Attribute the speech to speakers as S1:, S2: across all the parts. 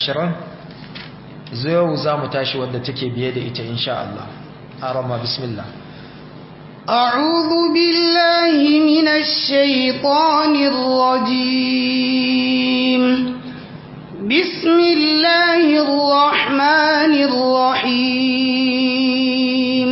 S1: zai za mu tashi wadda take biye da ita insha Allah. arama bismillah.
S2: أعوذ بالله من الشيطان الرجيم. بسم الله الرحمن الرحيم.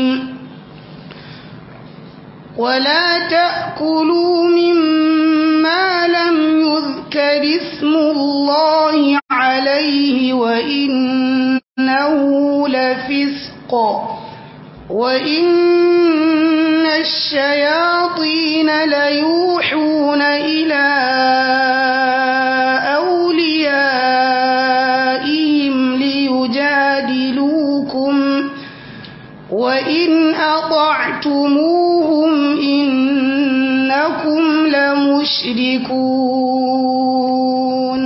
S2: ولا تأكلوا مما لم يذكر اسم الله عليه وإنه لفسق وإن الشياطين ليوحون إلى أوليائهم ليجادلوكم وإن أطعتموهم إنكم لمشركون.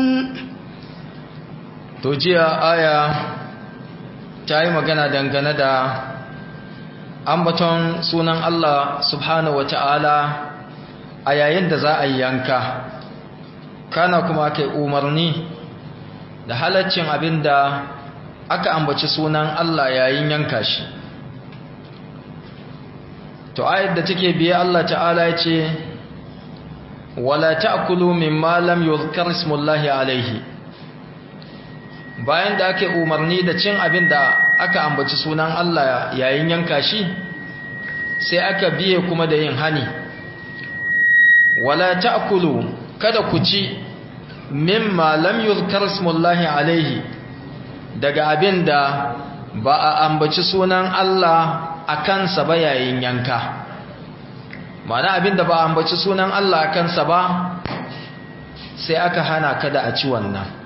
S1: توجيه آية تاي magana dangane da ambaton sunan Allah subhanahu wata'ala a yayin da za a yi yanka, kana kuma kai umarni da halaccin abinda aka ambaci sunan Allah yayin yanka shi. To ayat da take biye Allah ta'ala ya ce wala ta'kulu mimma lam yuzkar ismullahi alaihi. Bayan da ake umarni da cin abinda aka ambaci sunan Allah yayin yanka shi, sai aka biye kuma da yin hani. Wala ta'kulu, kada ku ci mimma lam yuzkar ismullahi alaihi, daga abinda ba a ambaci sunan Allah a kansa ba yayin yanka. Ma'ana abinda ba a ambaci sunan Allah a kansa ba, sai aka hana kada a ci wannan.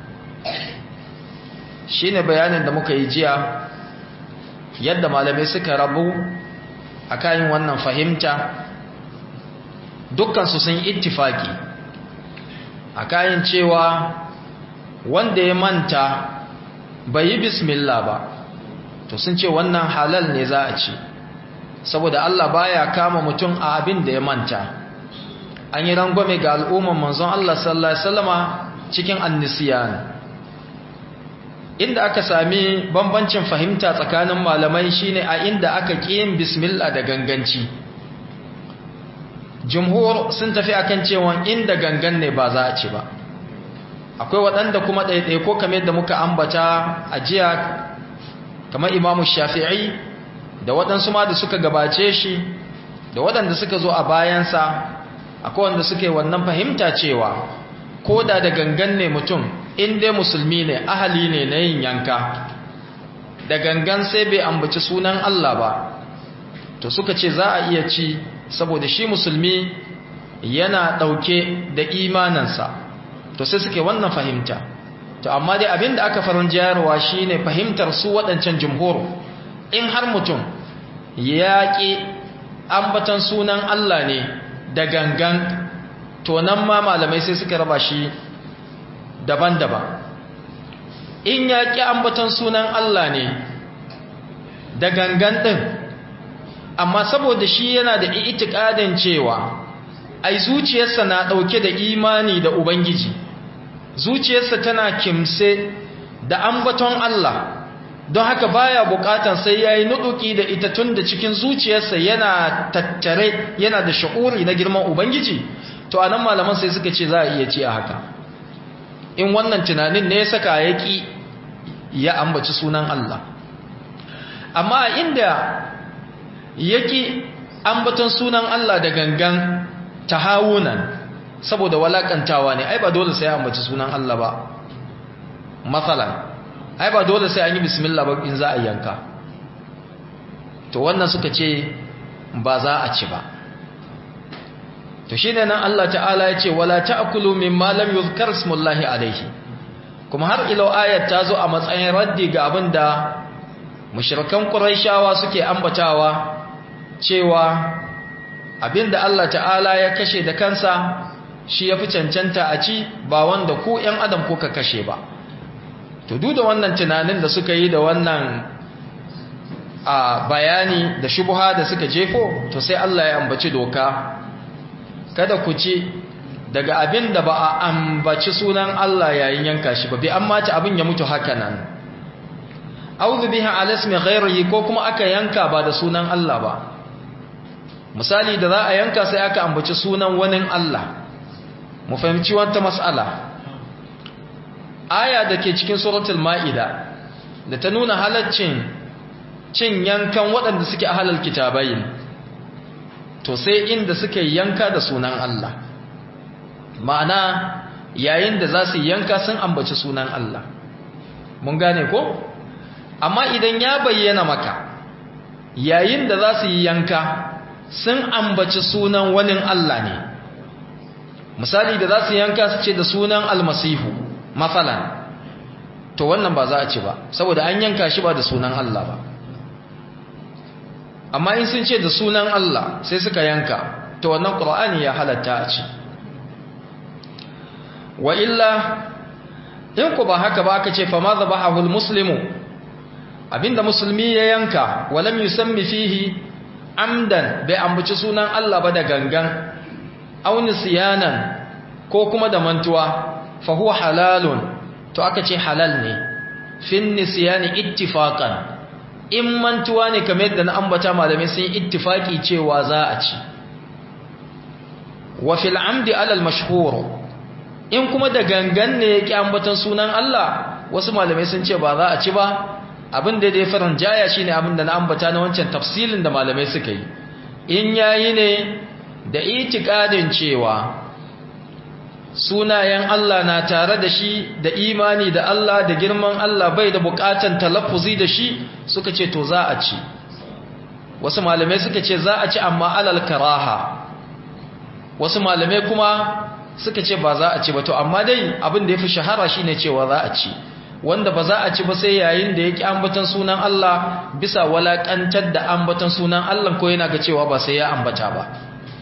S1: Shine bayanin da muka yi jiya, yadda malamai suka rabu a kayan wannan fahimta. Dukkansu sun ittifaki a kayan cewa wanda ya manta bai yi bismillah ba, to sun ce wannan halal ne za a ci, saboda Allah baya kama mutum a abin da ya manta. An yi rangwame ga al'umman manzon Allah sallallahu alaihi wasallama cikin annisiyan. Inda aka sami bambancin fahimta tsakanin malamai shine a inda aka yin bismillah da ganganci. Jumhur sun tafi akan cewa inda gangan ne ba za a ci ba. Akwai waɗanda kuma ɗaiɗai ko kamar yadda muka ambata a jiya, kamar Imam Shafi'i da waɗansu ma da suka gabace shi da waɗanda suka zo a bayansa, akwai wanda suke wannan fahimta cewa ko da gangan ne mutum, in dai musulmi ne, ahali ne na yin yanka, da gangan sai bai ambaci sunan Allah ba, to suka ce za a iya ci, saboda shi musulmi yana ɗauke da imanansa. To sai suke wannan fahimta. To amma dai abin da aka farin jayarwa shi ne fahimtar su waɗancan jumhur. In har mutum ya ƙi ambatan sunan Allah ne da gangan, to nan ma malamai sai suka raba shi daban-daban. In ya ƙi ambatan sunan Allah ne da gangan ɗin, amma saboda shi yana da itikadin cewa ai zuciyarsa na ɗauke da imani da Ubangiji, zuciyarsa tana kimse da ambaton Allah, don haka baya bukatan sai yayi nuduki da ita, tun da cikin zuciyarsa yana tattare, yana da shu'uri na girman Ubangiji. To anan malaman sai suka ce za a iya ci a haka. In wannan tunanin ne ya saka yaki ya ambaci sunan Allah. Amma inda yaki ambaton sunan Allah da gangan tahawunan, saboda walakantawa ne, ai ba dole sai ambaci sunan Allah ba. Masalan, ai ba dole sai an yi bismillah ba in za a yanka. To wannan suka ce ba za a ci ba. To shine nan Allah ta'ala ya ce wala ta'kulu mimma lam yuzkar ismullahi alaihi. Kuma har ilo ayat ta zo a matsayin raddi ga abinda mushrikan Qurayshawa suke ambatawa, cewa abinda Allah ta'ala ya kashe da kansa shi yafi cancanta a ci, ba wanda ku ƴan adam ko ka kashe ba. To duk da wannan tunanin da suka yi da wannan bayani da shubha da suka jefo, to sai Allah ya ambaci doka, kada ku ci daga abin da ba a ambaci sunan Allah yayin yanka shi ba bi an mata abin ya mutu haka nan auzu biha ala ismi ghairihi ko kuma aka yanka ba da sunan Allah ba misali da za a yanka sai aka ambaci sunan wani Allah mu fahimci wata mas'ala aya da ke cikin suratul ma'ida da ta nuna halaccin cin yankan waɗanda suke a halal kitabayin to sai inda suke yanka da sunan Allah ma'ana yayin da za su yanka sun ambaci sunan Allah mun gane ko amma idan ya bayyana maka yayin da za su yi yanka sun ambaci sunan wani Allah ne misali da za su yanka su ce da sunan almasihu matsalan to wannan ba za a ci ba saboda an yanka shi ba da sunan Allah ba amma in sun ce da sunan Allah sai suka yanka to wannan Qur'ani ya halatta a ci wa illa in ku ba haka ba aka ce fa ma zabahu almuslimu abinda musulmi ya yanka walam yusammi fihi amdan bai ambaci sunan Allah ba da gangan aw nisyanan ko kuma da mantuwa fa huwa halalun to aka ce halal ne fin nisyani ittifaqan in mantuwa ne kamar yadda na ambata malamai sun ittifaki cewa za a ci wa fil amdi ala al mashhur in kuma da gangan ne yake ambatan sunan Allah wasu malamai sun ce ba za a ci ba abin da dai faran jaya shine abin da na ambata na wancan tafsilin da malamai suka yi in yayi ne da itikadin cewa sunayen Allah na tare da shi da imani da Allah da girman Allah bai da bukatan talaffuzi da shi suka ce to za a ci wasu malamai suka ce za a ci amma alal karaha wasu malamai kuma suka ce ba za a ci ba to amma dai abin da yafi shahara shine cewa za a ci wanda ba za a ci ba sai yayin da yake ambatan sunan Allah bisa walakantar da ambatan sunan Allah ko yana ga cewa ba sai ya ambata ba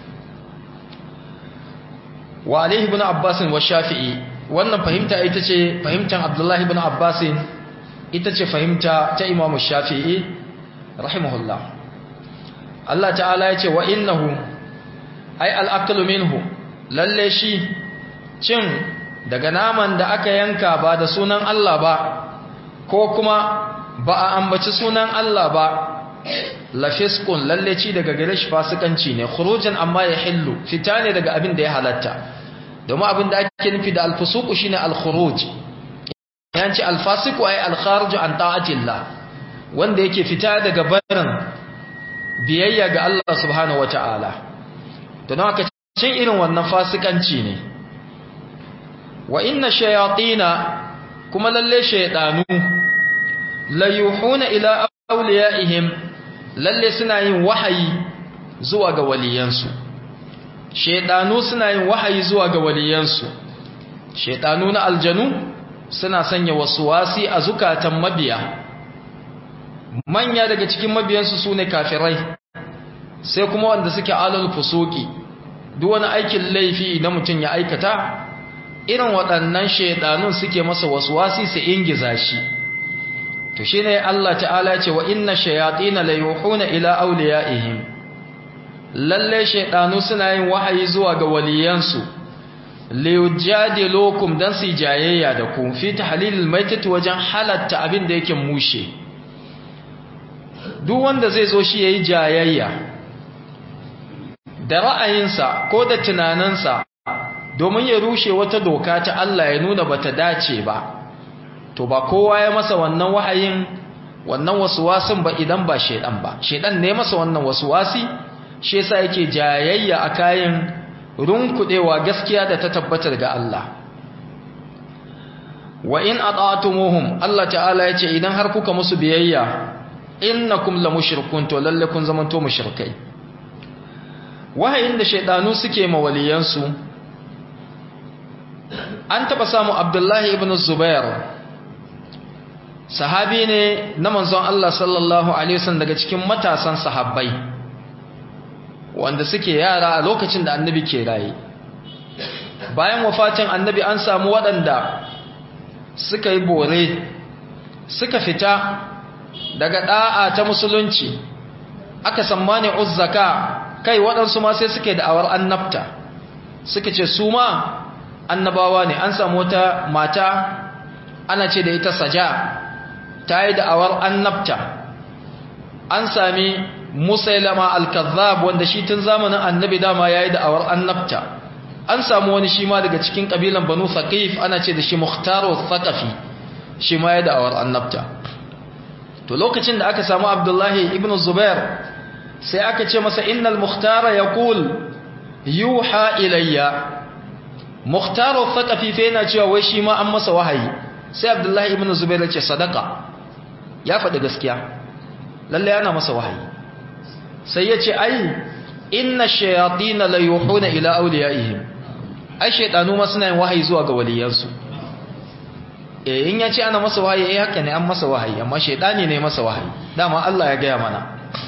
S1: wa alaihi ibn Abbas wa Shafi'i wannan fahimta ita ce fahimtar Abdullah ibn Abbas ita ce fahimta ta Imam Shafi'i rahimahullah Allah ta'ala ya ce wa innahu ay al-aqlu minhu lalle shi cin daga naman da aka yanka ba da sunan Allah ba ko kuma ba a ambaci sunan Allah ba lafiskun lalle ci daga gare shi fasikanci ne khurujan amma ya hillu fita ne daga abin da ya halatta domin abin da ake nufi da alfusuku shine alkhuruj yanci alfasiku ay alkharij an ta'atillah wanda yake fita daga barin biyayya ga Allah subhanahu wataala don haka cin irin wannan fasikanci ne wa inna shayatina kuma lalle shaydanu la yuhuna ila awliyaihim lalle suna yin wahayi zuwa ga waliyansu shaydanu suna yin wahayi zuwa ga waliyansu shaydanu na aljanu suna sanya waswasi a zukatan mabiya manya daga cikin mabiyansu sune kafirai sai kuma wanda suke alal fusuki duk wani aikin laifi na mutum ya aikata irin waɗannan shaidanun suke masa waswasi su ingiza shi to shine Allah ta'ala ce wa inna shayatina la yuhuna ila awliyaihim lalle shaidanu suna yin wahayi zuwa ga waliyansu liyujadilukum dan su jayayya da ku fi tahlilil maitati wajen halatta abin da yake mushe duk wanda zai zo shi yayi jayayya da ra'ayinsa ko da tunaninsa domin ya rushe wata doka ta Allah ya nuna bata dace ba to ba kowa ya masa wannan wahayin wannan waswasin ba idan ba shedan ba shedan ne masa wannan waswasi shi yasa yake jayayya a kayan runkudewa gaskiya da ta tabbatar ga Allah wa in ata'tumuhum Allah ta'ala yace idan har kuka musu biyayya innakum lamushrikun to lalle kun zamanto mushrikai wahayin da shaydanu suke mawaliyansu an taba samu Abdullahi ibn Zubair sahabi ne na manzon Allah sallallahu alaihi wasallam daga cikin matasan sahabbai wanda suke yara a lokacin da annabi ke raye bayan wafatin annabi an samu waɗanda suka yi bore suka fita daga da'a ta musulunci aka sammani uzzaka kai waɗansu ma sai suke da awar annabta suka ce su ma annabawa ne. An samu wata mata ana ce da ita Saja, ta yi da'awar annabta. An sami Musailama al-Kazzab wanda shi tun zamanin annabi dama ya yi da'awar annabta. An samu wani shi ma daga cikin kabilan Banu Thaqif ana ce da shi Mukhtaru Thaqafi, shi ma ya da'awar annabta. To lokacin da aka samu Abdullahi ibn Zubair sai aka ce masa innal Mukhtara yaqul yuha ilayya. Mukhtaru Thaqafi fa yana cewa wai shi ma an masa wahayi. Sai Abdullahi ibn Zubair ya ce sadaka, ya faɗi gaskiya, lalle yana masa wahayi. Sai ya ce ai inna shayatin la yuhuna ila awliyaihim, ai shaydanu ma suna yin wahayi zuwa ga waliyansu. In ya ce ana masa wahayi haka ne, an masa wahayi, amma shaydani ne masa wahayi, dama Allah ya gaya mana.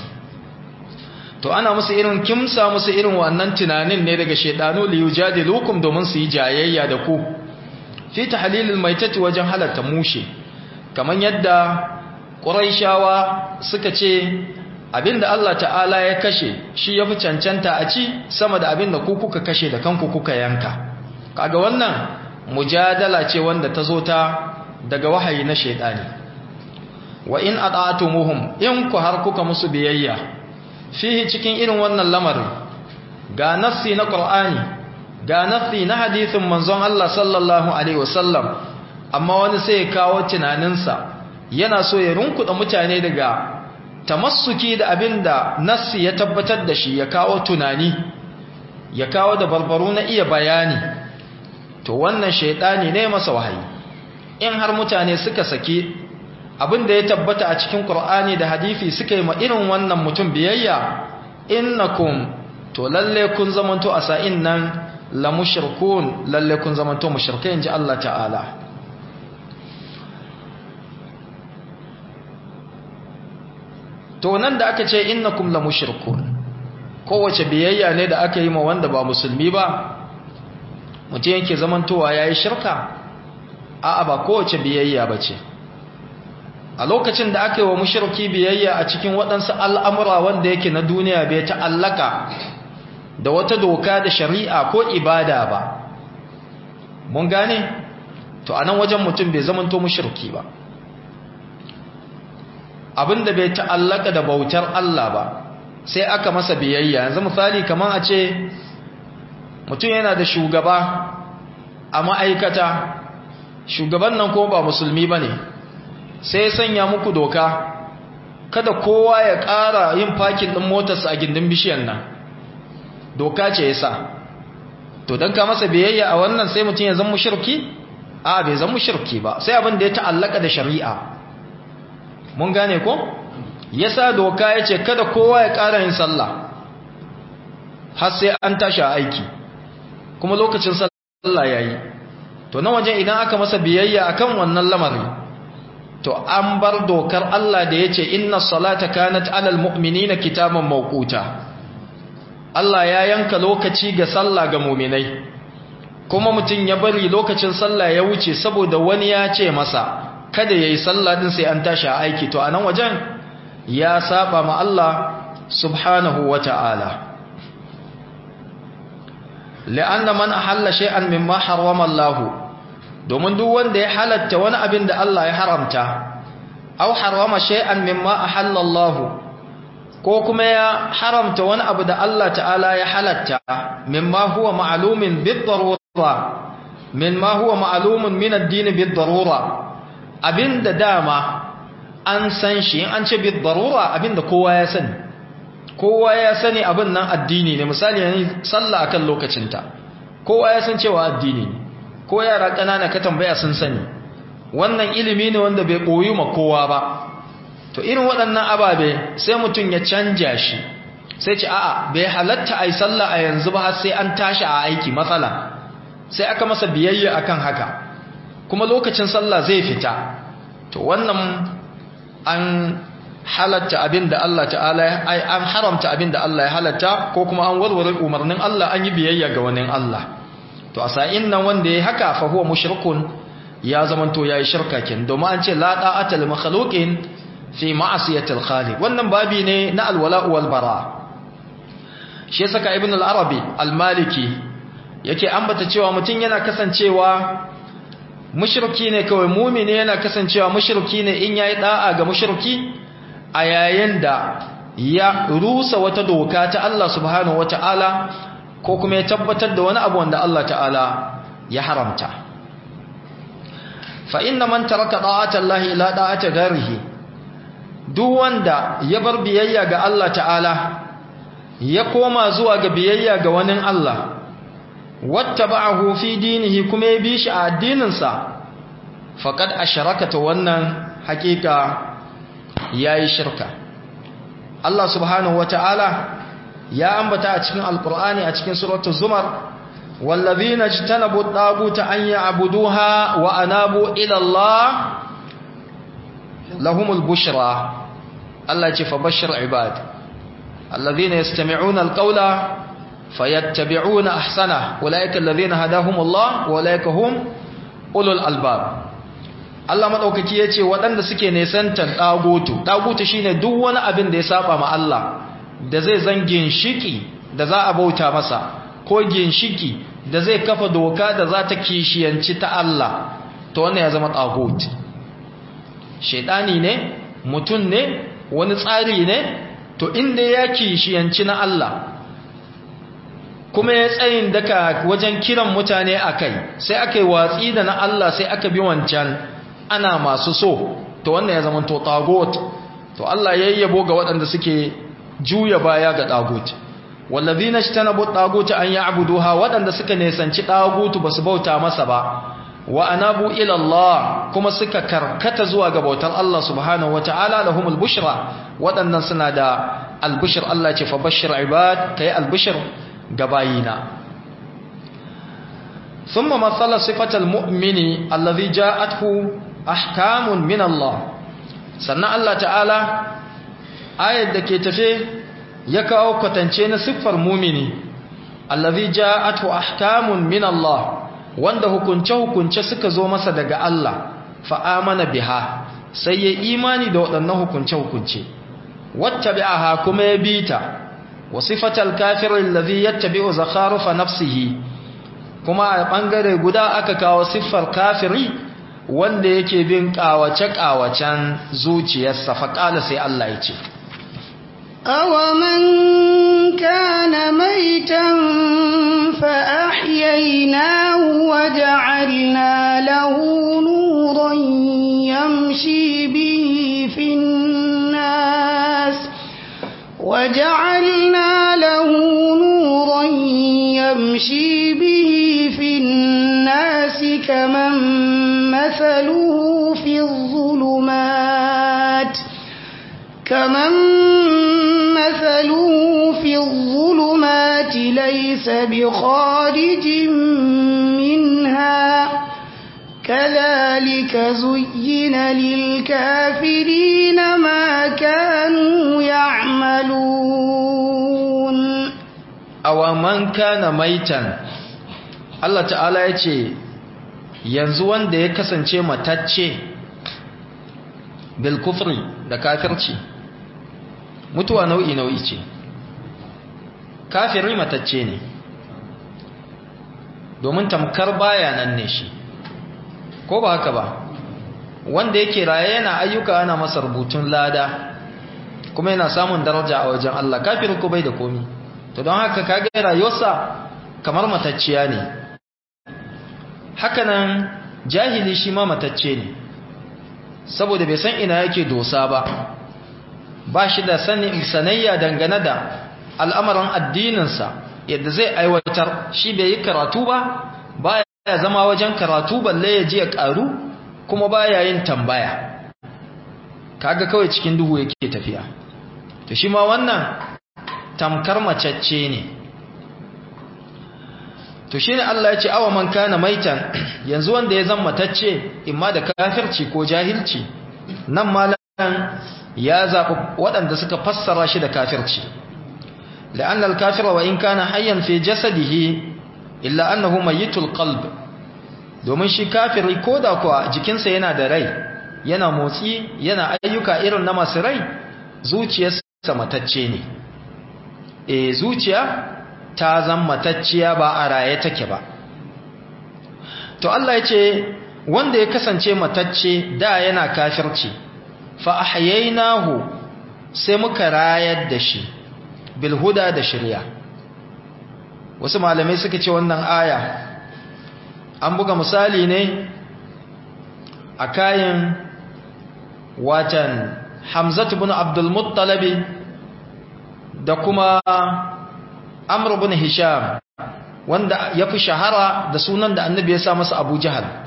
S1: To ana musu irin kimsa musu irin wannan tunanin ne daga shaydanu li yujadilukum, domin su yi jayayya da ku fi tahlilil maitati, wajen halatta mushe. Kaman yadda Quraishawa suka ce abinda Allah ta'ala ya kashe shi yafi cancanta a ci sama da abinda ku kuka kashe da kanku kuka yanka. Kaga wannan mujadala ce wanda ta zo ta daga wahayi na shaydani. Wa in ata'tumuhum, in ku har kuka musu biyayya fihi cikin irin wannan lamarin, ga nassi na Qur'ani, ga nassi na hadisin manzon Allah sallallahu alaihi wasallam, amma wani sai ya kawo tunaninsa, yana so ya runkuda mutane daga tamassuki da abinda nassi ya tabbatar da shi, ya kawo tunani, ya kawo da barbaru na iya bayani. To wannan shaydani ne masa wahayi. In har mutane suka saki abinda ya tabbata a cikin Qur'ani da hadisi suka yi ma irin wannan mutum biyayya, innakum, to lalle kun zamanto a sa'in nan la mushrikun, lalle kun zamanto mushrikai, inji Allah ta'ala. To nan da aka ce innakum la mushrikun, kowace biyayya ne da aka yi ma wanda ba musulmi ba mutum yake zamantowa yayi shirka? A'a, ba kowace biyayya bace. A lokacin da aka yi wa mushriki biyayya a cikin waɗansu al'amura wanda yake na duniya bai ta'allaka da wata doka da shari'a ko ibada ba, mun gane? To anan wajen mutum bai zamanto mushriki ba. Abinda bai ta'allaka da bautar Allah ba sai aka masa biyayya. Yanzu misali kamar a ce mutum yana da shugaba a ma'aikata, shugaban nan ko ba musulmi bane, sai ya sanya muku doka kada kowa ya ƙara yin fakin ɗin motarsa a gindin bishiyan nan, doka ce yasa. To dan ka masa biyayya a wannan sai mutum ya zama mushriki? A bai zama mushriki ba, sai abin da ya ta'allaka da shari'a. Mun gane ko? Yasa doka yace kada kowa ya ƙara yin sallah har sai an tashi a aiki, kuma lokacin sallah yayi. To nan wajen idan aka masa biyayya akan wannan lamarin, to an bar dokar Allah da yace inna salata kanat alal mu'minina kitaban mawquta. Allah ya yanka lokaci ga sallah ga mu'minai, kuma mutum ya bari lokacin sallah ya wuce saboda wani ya ce masa kada yayi sallah din sai an tashi a aiki, to anan wajen ya saba ma Allah subhanahu wata'ala. la'anna man ahalla shay'an mimma harrama Allah, domin duk wanda ya halatta wani abin da Allah ya haramta, aw harrama shay'an mimma ahalla Allah, ko kuma ya haramta wani abu da Allah ta'ala ya halatta, mimma huwa ma'lumin bid-darura, mimma huwa ma'lumun min ad-din bid-darura, abinda dama an san shi, an ce bid-darura abinda kowa ya sani, kowa ya sani abin nan addini ne. Misali ne sallah akan lokacinta, kowa ya san cewa addini ne, ko yara ƙanana ka tambaya sun sani. Wannan ilimi ne wanda bai koyu ma kowa ba. To irin waɗannan ababe sai mutum ya canja shi, sai ce a'a bai halatta ai sallah a yanzu ba har sai an tashi a aiki, matsala sai aka masa biyayya akan haka, kuma lokacin sallah zai fita. To wannan an halatta abinda Allah ta'ala an haramta abinda Allah ya halatta, ko kuma an warware umarnin Allah, an yi biyayya ga wani Allah. To a sa'in nan wanda yayi haka fa huwa mushrikun, ya zamanto yayi shirka kin, domin an ce la ta'ata lil makhluqin fi ma'siyatil khaliq. Wannan babi ne na alwala wal bara. Shi saka ibn al-arabi al-maliki yake ambata cewa mutum yana kasancewa mushriki ne kawai, mumini yana kasancewa mushriki ne in yayi da'a ga mushriki a yayin da ya rusa wata doka ta Allah subhanahu wataala ko kuma ya tabbatar da wani abu wanda Allah ta'ala ya haramta. fa inna man taraka da'ata Allah ila da'ati ghairihi, duk wanda ya bar biyayya ga Allah ta'ala ya koma zuwa ga biyayya ga wani Allah, wattaba'ahu fi dinihi kuma ya bi shi a addininsa, faqad asharaka, ta wannan hakika yayi shirka. Allah subhanahu wata'ala ya ambata a cikin alqur'ani a cikin suratul zumar, wallazina jtanabu at-taguta an ya'buduha wa anabu ila Allah lahumul bushra. Allah ya ce fa bashir ibad الذين يستمعون القول فيتبعون أحسنه أولئك الذين هداهم الله وأولئك هم أولو الألباب. Allah madaukaki yace waɗanda suke nesantan dagutu shine duk wani abin da ya saba ma Allah, da zai zan ginshiki da za a bauta masa, ko ginshiki da zai kafa doka da za ta kishiyanci ta Allah, to wannan ya zama dagut. Shedani ne, mutun ne, wani tsari ne, to inda ya kishiyanci na Allah kuma ya tsayin daka wajen kiran mutane akai, sai aka yi watsi da na Allah sai aka bi wancan ana masu so, to wannan ya zama to tagut. To Allah ya yabo ga waɗanda suke juya baya ga tagut. wallazina ishtanabu tagut an ya'buduha, waɗanda suka nesanci tagut basu bauta masa ba, wa anabu ila Allah, kuma suka karkata zuwa ga bautar Allah subhanahu wataala, lahumul bushra, waɗannan suna da albushir. Allah ce fa bashir ibad, kai albushir ga bayina. thumma mathala sifatal mu'mini allazi ja'athu ahkamun min Allah, sannan Allah ta'ala ayat da ke tafe ya kawo kwatance na siffar mu'mini, allazi ja'athu ahkamun min Allah, wanda hukunce-hukunce suka zo masa daga Allah, fa'amana biha, sai ya imani da waɗannan hukunce-hukunce, wattabi'aha kuma ya bita, wa sifatal kafirin lazi yattabi'u zakharufa nafsihi, kuma a ɓangare guda aka kawo siffar kafiri wanda yake bin ƙawace-ƙawacen zuciyarsa. Faƙala sai Allah ya ce,
S2: أَوَمَنْ كَانَ مَيْتًا فَأَحْيَيْنَاهُ وَجَعَلْنَا لَهُ نُورًا يَمْشِي بِهِ فِي النَّاسِ كَمَنْ مَثَلُهُ في الظلمات ليس بخارج منها كذلك زين للكافرين ما كانوا يعملون.
S1: أو من كان ميتا، Allah ta'ala ya ce yanzu wanda ya kasance matacce bil kufri da kafirci, mutuwa nau'i ce. Kafiri matacce ne domin tamkar baya nan ne shi, ko ba haka ba? Wanda yake raye yana ayyuka ana masa rubutun lada kuma yana samun daraja a wajen Allah, kafiri ko bai da komi. To don haka kage rayuwarsa kamar matacciya ne. Hakanan jahili shi ma matacce ne, saboda bai san ina yake dosa ba shi da sanayya dangane da al'amarin addininsa yadda zai aiwatar. Shi bai yi karatu ba ya zama wajen karatu balle ya ji ya karu, kuma baya yin tambaya, kaga kawai cikin duhu yake tafiya. To shi ma wannan tamkar macacce ne. To shi ne Allah ya ce awa man kana maitan, yanzu wanda ya zama matacce imma da kafirci ko jahilci. Nan malan ya zaɓi waɗanda suka fassara shi da kafirci, la'anna al-kafira wa in kana hayyan fi jasadihi illa annahu mayyitul qalb, domin shi kafiri koda kuwa jikinsa yana da rai, yana motsi, yana ayyuka irin na masu rai, zuciyarsa matacce ne. Zuciya ta zama matacciya ba a raye take ba. To Allah ya ce wanda ya kasance matacce da yana kafirci fa ahyaynahu sai muka rayar da shi bil huda da shari'a. Wasu malamai suka ce wannan aya an buga misali ne a kayan watan Hamzatu ibn Abdul Muttalib da kuma Amr ibn Hisham wanda ya fi shahara da sunan da annabi ya sa masa Abu Jahal.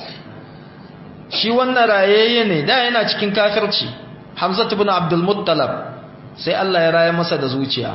S1: Shi wannan rayayye ne da yana cikin kafirci, Hamzatu ibn Abdul Muttalib, sai Allah ya raye masa da zuciya.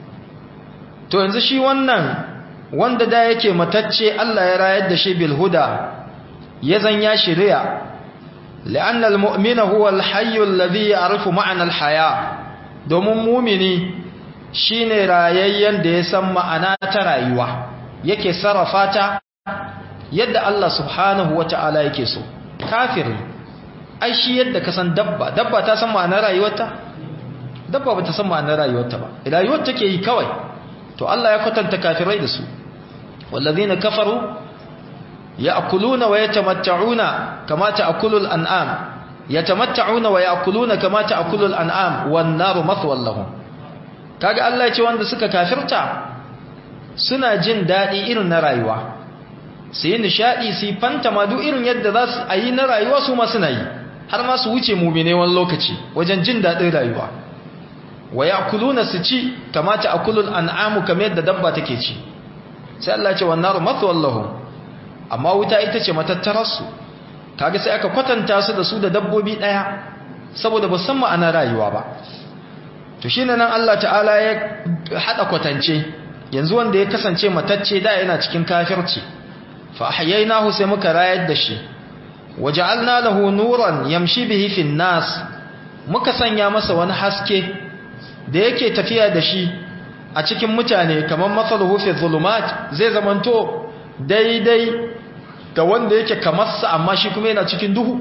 S1: To yanzu shi wannan wanda da yake matacce Allah ya rayar da shi bil huda ya zanya shari'a. لأن المؤمن هو الحي الذي يعرف معنى الحياة domin mumini shine rayayyen da ya san ma'ana ta rayuwa yake sarrafa ta yadda Allah subhanahu wata'ala yake so. Kafiri ai shi yadda ka san dabba ta san ma'anar rayuwarta? Dabba ba ta san ma'anar rayuwarta ba, rayuwar take yi kawai. To Allah ya kwatanta kafirai da su, wallazina kafaru ya'kuluna wa yatamatta'una kama ta'kulul an'am, yatamatta'una wa ya'kuluna kama ta'kulul an'am wan naru mathwal lahum. Kaga Allah ya ce wanda suka kafirta suna jin dadi irin na rayuwa, su yi nishadi, su fanta ma duk irin yadda za su yi na rayuwa su ma suna yi, har ma su wuce mu'mine wani lokaci wajen jin dadin rayuwa. Wa ya'kuluna su ci kama ta'kulul an'amu kamar yadda dabba take ci. Sai Allah ya ce wan naru mathwal lahum, amma wuta ita ce matattararsu. Kaga sai aka kwatanta su da su da dabbobi daya saboda ba san ma'anar rayuwa ba. To shine nan Allah ta'ala ya hada kwatance, yanzu wanda ya kasance matacce da yana cikin kafirci fa ahyaynahu sai muka rayar da shi, waja'alna lahu nuran yamshi bihi fin nas, muka sanya masa wani haske da yake tafiya da shi a cikin mutane kamar masaluhu fi zulumat, zai zamanto daidai ga wanda yake kamarsa amma shi kuma yana cikin duhu.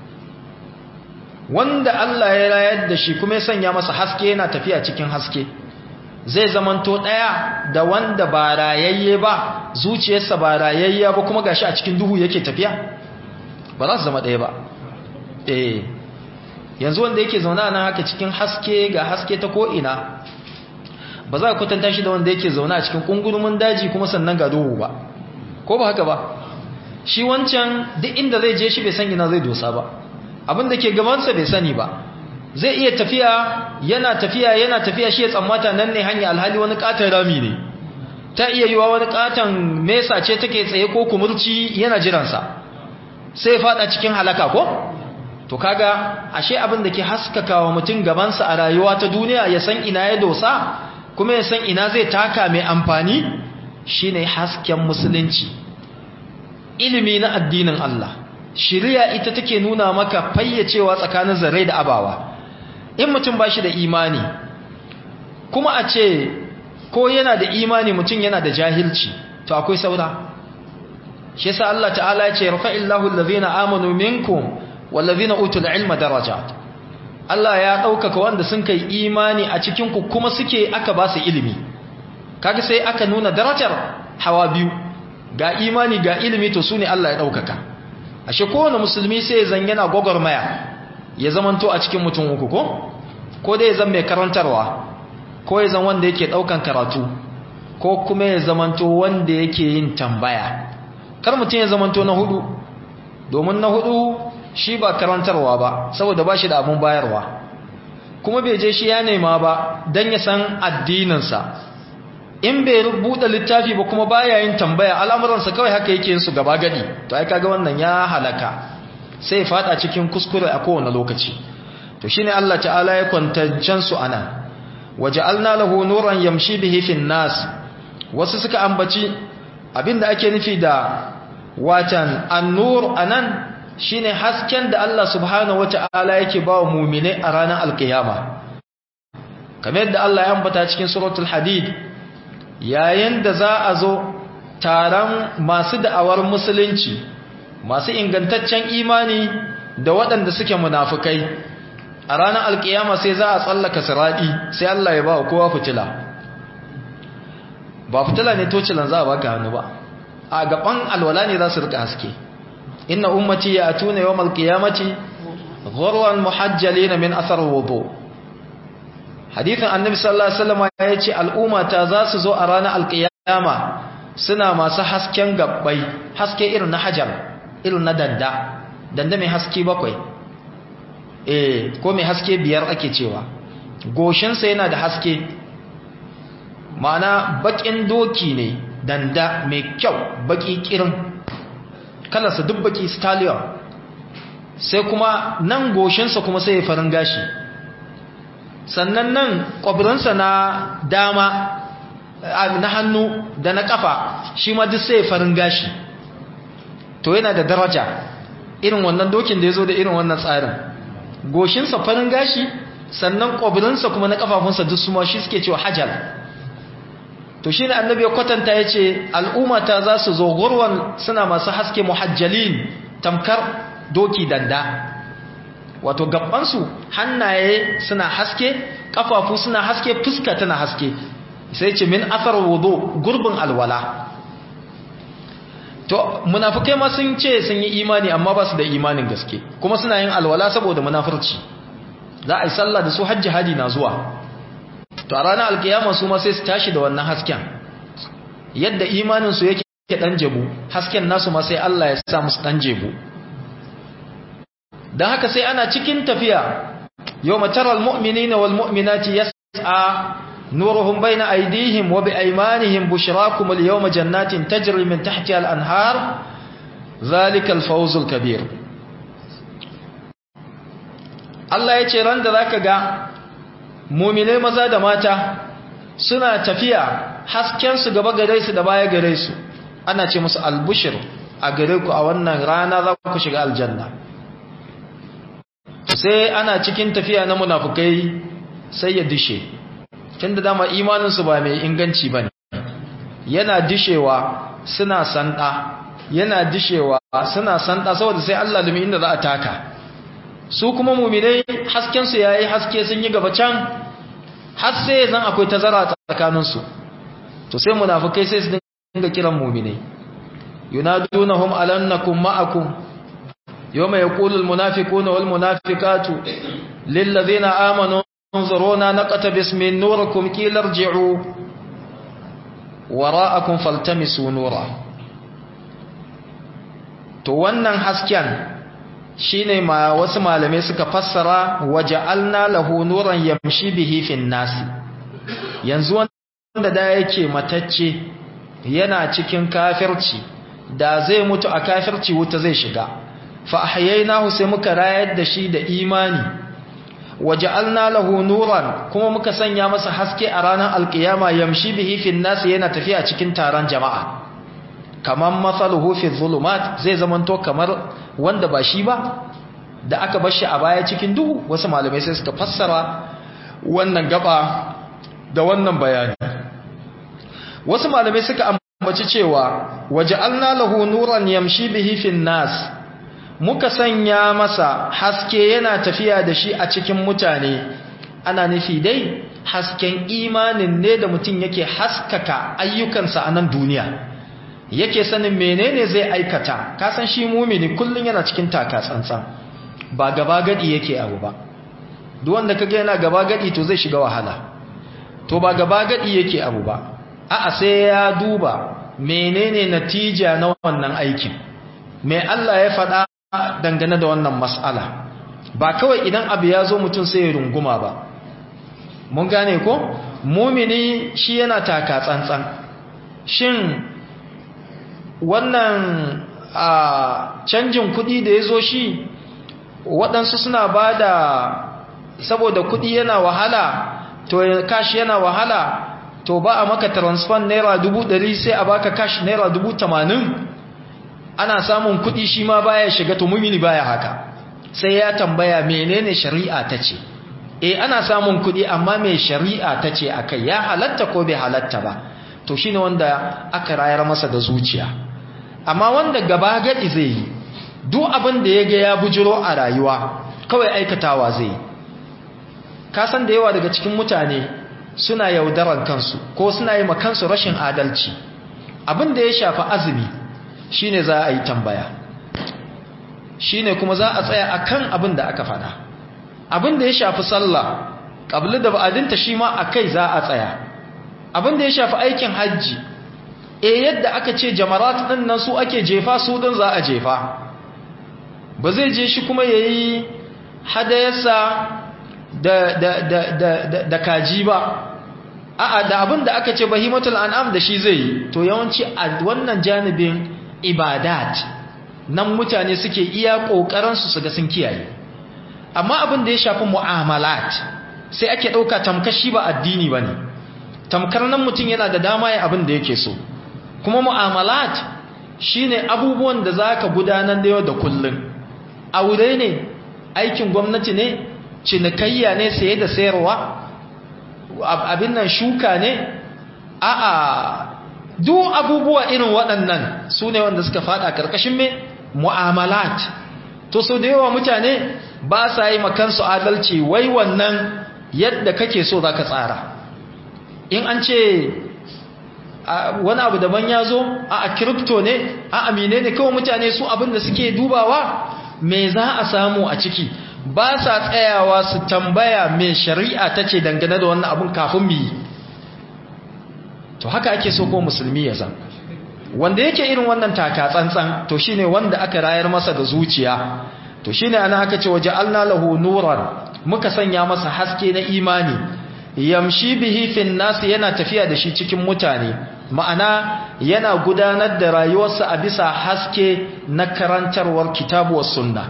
S1: Wanda Allah ya rayar da shi kuma ya sanya masa haske yana tafiya cikin haske zai zamanto daya da wanda ba rayayye ba, zuciyarsa ba rayayya ba kuma gashi a cikin duhu yake tafiya, ba za su zama daya ba. Yanzu wanda yake zauna nan haka cikin haske, ga haske ta ko ina, ba za ka kwatanta shi da wanda yake zauna a cikin kungurumin daji kuma sannan ga duhu ba, ko ba haka ba? Shi wancan duk inda zai je shi bai san ina zai dosa ba, abin da ke gabansa bai sani ba. Zai iya tafiya yana tafiya shi ya tsammata nan ne hanya, alhali wani katon rami ne. Ta iya yiwa wani katon mesa ce take tsaye ko kumurci yana jiransa, sai ya fada cikin halaka ko? To kaga ashe abin da ke haskakawa mutum gabansa a rayuwa ta duniya ya san ina ya dosa kuma ya san ina zai taka mai amfani shine hasken musulunci, ilimi na addinin Allah. Shari'a ita take nuna maka fayyacewa tsakanin zarai da abawa. In mutum ba shi da imani kuma a ce ko yana da imani mutum yana da jahilci, to akwai saura. Shi yasa Allah ta'ala ya ce rafa'illahu allazina amanu minkum wallazina utul ilma darajat. Allah ya ɗaukaka wanda sun kai imani a cikin ku kuma suke aka ba su ilimi. Kaga sai aka nuna darajar hawa biyu, ga imani ga ilimi, to sune Allah ya ɗaukaka. Ashe kowane musulmi sai zan yana gwagwarmaya ya zamanto a cikin mutum uku ko dai zan mai karantarwa, ko ya zan wanda yake ɗaukan karatu, ko kuma ya zamanto wanda yake yin tambaya. Kar mutum ya zamanto na hudu, domin na hudu shi ba karantarwa ba saboda ba shi da abun bayarwa, kuma bai je shi ya nema ba don ya san addininsa. In bai buɗe littafi ba kuma baya yin tambaya, al'amuransa kawai haka yake yin su gaba gadi, to ai kaga wannan ya halaka, sai fada cikin kuskure a kowane lokaci. To shine Allah ta'ala ya kwantancen su anan, waja'alna lahu nuran yamshi bihi fin nas. Wasu suka ambaci abinda ake nufi da watan an-nur anan shine hasken da Allah subhanahu wata'ala yake bawa mu'mine a ranar alkiyama, kamar yadda Allah ya ambata cikin suratul hadid, yayin da za a zo taron masu da'awar musulunci, masu ingantaccen imani da waɗanda suke munafukai, a ranar alkiyama sai za a tsallaka siradi, sai Allah ya ba wa kowa fitila. ba fitila ne tocilan za a baka hannu ba a gaban alwala ne za su rika haske inna ummati ya'tuna yawmal qiyamati ghurwan muhajjalin min athar wudu hadithin annabi sallallahu alaihi wasallam ya ce al'ummata za su zo a ranar alqiyama suna masu hasken gabbai haske irin na hajar irin na danda mai haske bakwai ko mai haske biyar ake cewa goshinsa yana da haske ma'ana bakin doki ne danda mai kyau baki kirin kalarsa duk baki stallion sai kuma nan goshinsa kuma sai ya farin gashi sannan nan kwabirinsa na dama na hannu da na kafa shi ma duk sai ya farin gashi to yana da daraja irin wannan dokin da ya zo da irin wannan tsarin goshinsa farin gashi sannan kwabirinsa kuma na kafafunsa duk su ma shi suke cewa hajjal to shi ne annabi ya kwatanta ya ce al'ummata za su zo gurwan suna masu haske muhajjalin tamkar doki danda wato gabansu hannaye suna haske kafafu suna haske fuska tana haske sai ce min athar wudu gurbin alwala to munafikai ma sun ce sun yi imani amma ba su da imanin gaske kuma suna yin alwala saboda munafurci za a yi sallah da su hajji hadi na zuwa to a ranar alkiyama su ma sai su tashi da wannan hasken yadda imaninsu yake dan jebu hasken nasu ma sai Allah ya sa musu dan jebu dan haka sai ana cikin tafiya yawma taral mu'minina wal mu'minati yas'a nuruhum bayna aydihim wa bi aymanihim bushrakum al yawma jannatin tajri min tahtiha al anhar zalika al fawzul kabir Allah ya ce ran da zaka ga mu'minai maza da mata suna tafiya hasken su gaba gare su da baya gare su ana ce musu albushir a gare ku a wannan rana za ku shiga aljanna sai ana cikin tafiya na munafukai sai ya dishe tunda dama imanin su ba mai inganci bane yana dishewa suna sanda yana dishewa suna sanda saboda sai Allah lumi inda za a taka su kuma mu'minai hasken su yayi haske sun yi gaba can har sai zan akwai tazara tsakanin su to sai munafikai sai su dinga kiran mu'minai yunadunahum alannakum ma'akum yawma yaqulul munafiquna wal munafiqatu lil ladina amanu انظرونا نقتبس من نوركم قيل ارجعوا وراءكم فالتمسوا نورا to wannan hasken shine ma wasu malamai suka fassara waja'alna lahu nuran yamshi bihi fin nas yanzu wanda da yake matacce yana cikin kafirci da zai mutu a kafirci wuta zai shiga fa ahyaynahu sai muka rayar da shi da imani waja'alna lahu nuran kuma muka sanya masa haske a ranar alkiyama yamshi bihi fin nas yana tafiya cikin taron jama'a kaman masaluhu fi zulumat zai zamanto kamar wanda ba shi ba da aka bar shi a baya cikin duhu wasu malamai sai suka fassara wannan gaba da wannan bayani wasu malamai suka ambaci cewa waja'alna lahu nuran yamshi bihi fin nas muka sanya masa haske yana tafiya da shi a cikin mutane ana nufi dai hasken imanin ne da mutum yake haskaka ayyukansa a nan duniya yake sanin menene zai aikata kasan shi mumini kullun yana cikin taka tsantsan ba gaba gadi yake abu ba duk wanda kage yana gaba gadi to zai shiga wahala to ba gaba gadi yake abu ba a'a sai ya duba menene natija na wannan aikin me Allah ya faɗa dangane da wannan mas'ala ba kawai idan abu ya zo mutum sai ya runguma ba mun gane ko mumini shi yana taka tsantsan shin wannan canjin kuɗi da ya zo shi waɗansu suna ba da saboda kuɗi yana wahala to kashi yana wahala to ba a maka transfer naira 100 sai a baka kashi naira 80,000 ana samun kuɗi shi ma baya shiga to mumini baya haka sai ya tambaya menene shari'a ta ce ana samun kuɗi amma me shari'a ta ce akai ya halatta ko bai halatta ba to shine wanda aka rayar masa da zuciya amma wanda gaba gadi zai yi duk abin da yaga ya bujiro a rayuwa kawai aikatawa zai ka san da yawa daga cikin mutane suna yaudaran kansu ko suna yi makansu rashin adalci. Abin da ya shafi azumi shine za a yi tambaya, shine kuma za a tsaya akan abin da aka faɗa. Abin da ya shafi sallah qabli da ba'dinta shi ma akai za a tsaya. Abin da ya shafi aikin hajji yadda aka ce jamarat din nan su ake jefa, su din za a jefa. Ba zai je shi kuma yayi hadayarsa da kaji ba, a'a da abin da aka ce bahimatul an'am da shi zai yi. To yawanci a wannan janibin ibadat nan mutane suke iya kokarin su ga sun kiyaye. Amma abin da ya shafi mu'amalat sai ake dauka tamkar shi ba addini bane, tamkar nan mutum yana da dama ya abin da yake so. Kuma mu'amalat shine abubuwan da zaka gudanar da yau da kullun. Aure ne, aikin gwamnati ne, cinikayya ne, saye da sayarwa, abin nan shuka ne, a'a duk abubuwa irin waɗannan su ne wanda suka fada karkashin me mu'amalat. To so da yawa mutane ba sa yi makansu adalci, wai wannan yadda kake so zaka tsara. In an ce wani abu daban ya zo, a crypto ne, a amine ne, kawai mutane su abin da suke dubawa me za a samu a ciki, ba sa tsayawa su tambaya me shari'a ta ce dangane da wannan abin kafin mu yi. To haka ake so ko musulmi ya san wanda yake irin wannan taka tsantsan, to shine wanda aka rayar masa da zuciya. To shine ana aka ce waja'alna lahu nuran, muka sanya masa haske na imani, yamshi bihi fin nas, yana tafiya da shi cikin mutane, ma'ana yana gudanar da rayuwarsa a bisa haske na karantarwar kitabu was sunna.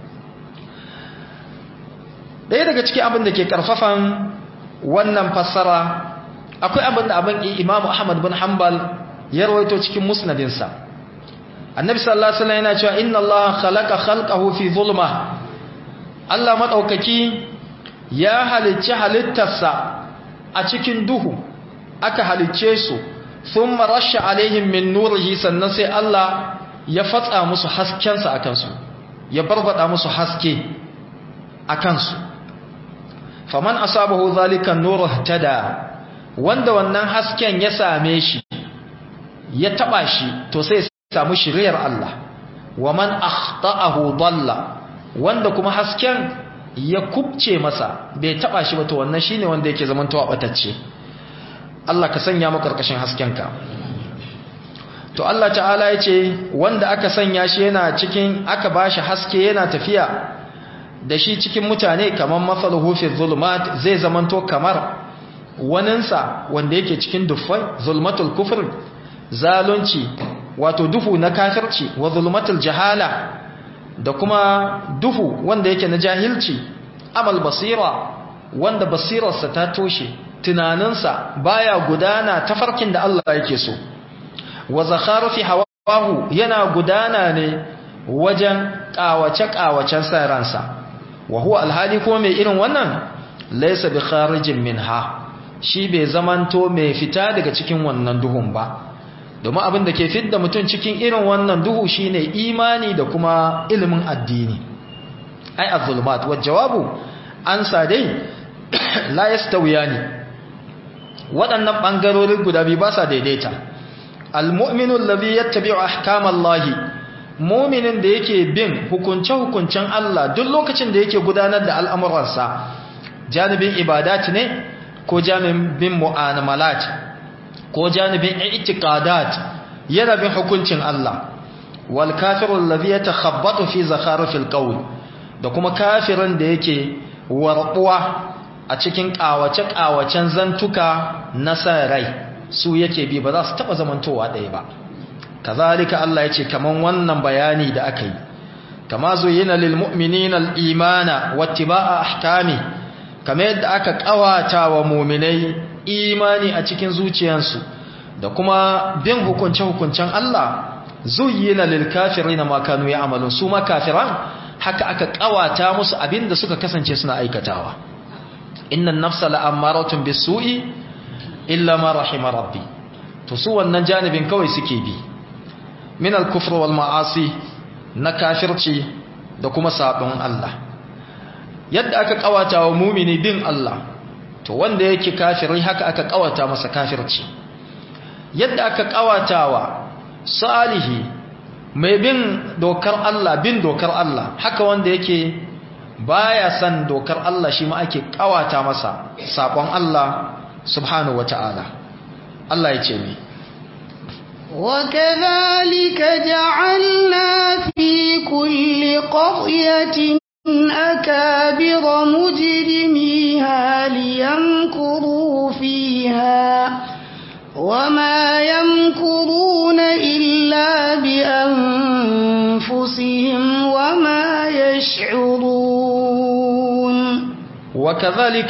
S1: Ɗaya daga cikin abin da ke karfafan wannan fassara akwai abin da Imam Ahmad bin Hanbal ya rawaito cikin musnadinsa. Annabi sallallahu alaihi wasallam yana cewa inna Allah khalaqa khalqahu fi zulma, Allah madaukaki ya halicci halittarsa a cikin duhu, aka halicce su, thumma rasha alaihim min nurihi, sannan sai Allah ya fatsa musu haskensa akan su, ya barbada musu haske akan su. Faman asabahu zalika an-nur ihtada, wanda wannan hasken ya same shi ya taba shi, to sai ya samu shiriyar Allah. Wa man akhta'ahu dalla, wanda kuma hasken ya kubce masa bai taba shi ba, to wannan shine wanda yake zamantowa batacce. Allah ka sanya mu karkashin haskenka. To Allah ta'ala yace wanda aka sanya shi yana cikin, aka bashi haske yana tafiya da shi cikin mutane, kaman masaluhu fi zulumat, zai zamanto kamar waninsa wanda yake cikin dufai, zulmatul kufr, zalunci wato duhu na kafirci, wa zulmatul jahala, da kuma duhu wanda yake na jahilci, amal basira, wanda basirarsa ta toshe, tunaninsa baya gudana tafarkin da Allah yake so, wa zakharufi hawahu, yana gudana ne wajen kawace-kawacen sa ransa, wa huwa alhali kuma mai irin wannan laysa bi kharijin minha, shi bai zamanto mai fita daga cikin wannan duhun ba. Domin abin da ke fidda mutum cikin irin wannan duhu shine imani da kuma ilimin addini. Ai az-zulumat wa jawabu ansa dai la yastawiyani, waɗannan bangarori guda biyu ba sa daidaita. Al-mu'minu alladhi yattabi'u ahkamallahi, mu'minin da yake bin hukunce-hukuncen Allah duk lokacin da yake gudanar da al'amuransa, janibin ibadat ne ko janibin mu'amalat ko janibin i'tiqadat, yana bin hukuncin Allah. Wal kafiru alladhi yatakhabbatu fi zakharifil qawl, da kuma kafirin da yake warbuwa a cikin kawace-kawacen zantuka na sarai, su yake bi, ba za su taba zamantowa ɗaya ba. Kazalika Allah yace kaman wannan bayani da aka yi, kama zuyina lil mu'minina al imana wattiba'a ahkami, kama yadda aka kawata wa mu'minai imani a cikin zuciyansu da kuma bin hukunce-hukuncen Allah, zuyina lil kafirina ma kanu ya'malun, su ma kafiran haka aka kawata musu abinda suka kasance suna aikatawa. Innan nafsa la'ammaratun bisu'i illa ma rahima rabbi, to su wannan janibin kawai suke bi, min al-kufr wal ma'asi, na kafirci da kuma sabon Allah. Yadda aka kawata wa mumini bin Allah, to wanda yake kafiri haka aka kawata masa kafirci yadda aka kawatawa salihi mai bin dokar Allah haka wanda yake baya san dokar Allah shi ma ake kawata masa sabon Allah subhanahu wataala Allah ya ce ni
S2: وكذلك جعلنا في كل قرية أكابر مجرميها ليمكروا فيها وما يمكرون إلا بأنفسهم وما يشعرون
S1: وكذلك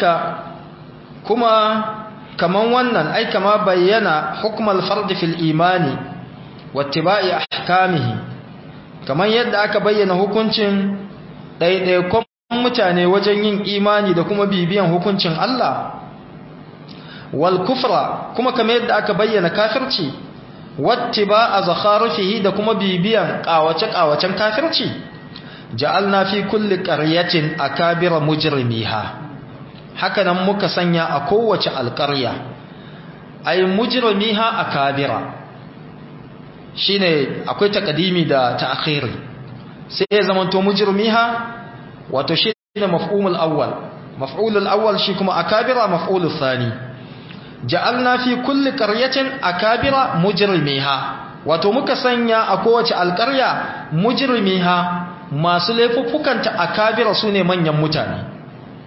S1: كمان wannan ai kama bayyana hukmal fard fil imani wattiba'i ahkamihi kaman yadda aka bayyana hukuncin ɗaiɗaikon mutane wajen yin imani da kuma bibiyan hukuncin Allah wal kufra kuma kamar yadda aka bayyana kafirci wattiba'a zakharufihi da kuma bibiyan ƙawace-ƙawacen kafirci ja'alna fi kulli qaryatin akabira mujrimiha haka nan muka sanya a kowace alƙarya ay mujrimiha akabira shine akwai taqdimi da ta'khiri sai ya zamanto mujrimiha wato shine maf'ulul awwal shi kuma akabira maf'ulul thani ja'alna fi kulli qaryatin akabira mujrimiha wato muka sanya a kowace alƙarya mujrimiha masu laifuffukanta akabira sune manyan mutane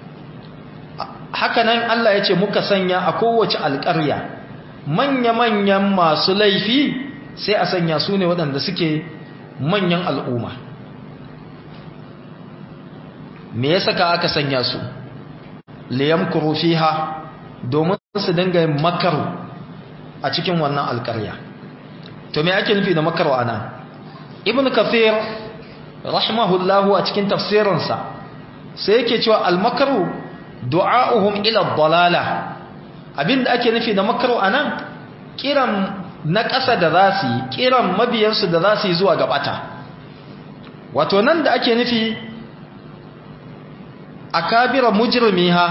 S1: haka nan Allah ya ce muka sanya a kowace alƙarya manya-manyan masu laifi sai a sanya su ne waɗanda suke manyan al'umma me ya saka aka sanya su liyamkuru fiha domin su dinga yin makaru a cikin wannan alƙarya to me ake nufi da makaru ana ibn kathir rahimahullahu a cikin tafsirinsa sai yake cewa al-makaru du'a'uhum ila dalala abinda ake nufi da makaru anan kiran na ƙasa da zasu yi kiran mabiyansu da zasu yi zuwa ga bata wato nan da ake nufi akabira mujrimiha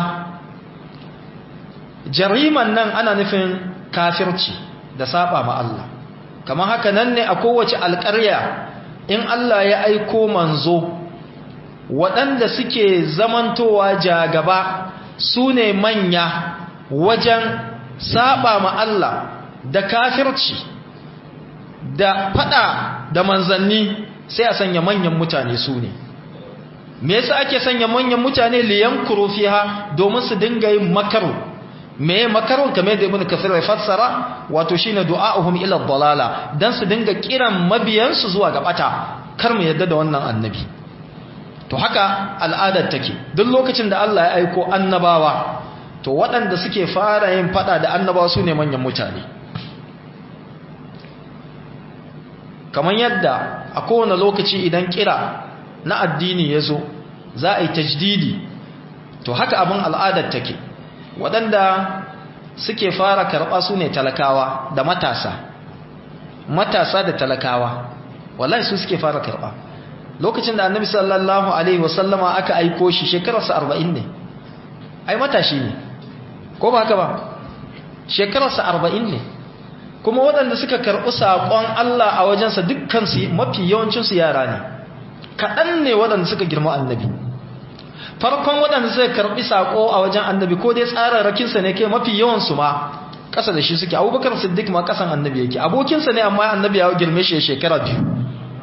S1: jariman nan ana nufin kafirci da saba ma Allah kamar haka nan ne a kowace alƙarya in Allah ya aiko manzo waɗanda suke zamantowa jagaba su ne manya wajen saba ma Allah da kafirci da fada da manzanni sai a sanya manyan mutane su ne me yasa ake sanya manyan mutane liyankuru fiha domin su dinga yin makaru me makarun kamar da ibn kafir ya fassara wato shine du'a'uhum ila dalala dan su dinga kiran mabiyansu zuwa ga bata kar mu yadda da wannan annabi to haka al'adar take duk lokacin da Allah ya aiko annabawa to waɗanda suke fara yin fada da annabawa su ne manyan mutane kamar yadda a kowane lokaci idan kira na addini ya zo za a yi tajdidi to haka abin al'adar take waɗanda suke fara karɓa su ne talakawa da matasa da talakawa wallahi su suke fara karɓa lokacin da annabi sallallahu alaihi wasallama aka aiko shi shekararsa 40 ne ai matashi ne ko ba haka ba shekararsa 40 ne kuma waɗanda suka karɓi saƙon Allah a wajensa dukkansu mafi yawancinsu yara ne kaɗan ne waɗanda suka girma annabi farkon waɗanda suka karɓi saƙo a wajen annabi ko dai tsararrakinsa ne ke mafi yawansu ma ƙasa da shi suke abubakar siddiq ma ƙasan annabi yake abokinsa ne amma annabi ya girme shi shekara 2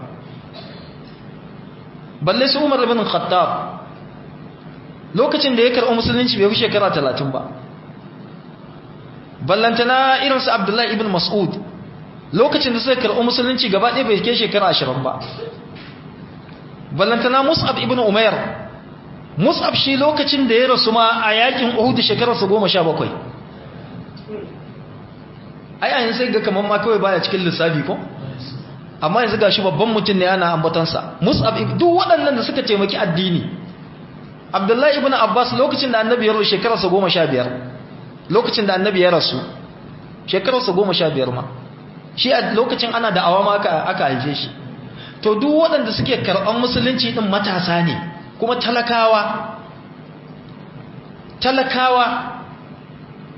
S1: balle su umar ibn khattab lokacin da ya karɓi musulunci bai fi shekara 30 ba ballantana irin su abdullahi ibn mas'ud lokacin da suka karɓi musulunci gaba ɗaya bai kai shekara 20 ba ballantana mus'ab ibn umair mus'ab shi lokacin da ya rasu ma a yakin uhud shekararsa 17 ai ayin sai ga kaman ma kawai baya cikin lissafi ko amma yanzu gashi babban mutum ne ana ambatansa mus'ab duk waɗannan da suka taimaki addini abdullahi ibn abbas lokacin da annabi ya rasu shekararsa 15 lokacin da annabi ya rasu shekararsa 15 ma shi a lokacin ana da awama aka haife shi to duk waɗanda suke karɓar musulunci din matasa ne kuma talakawa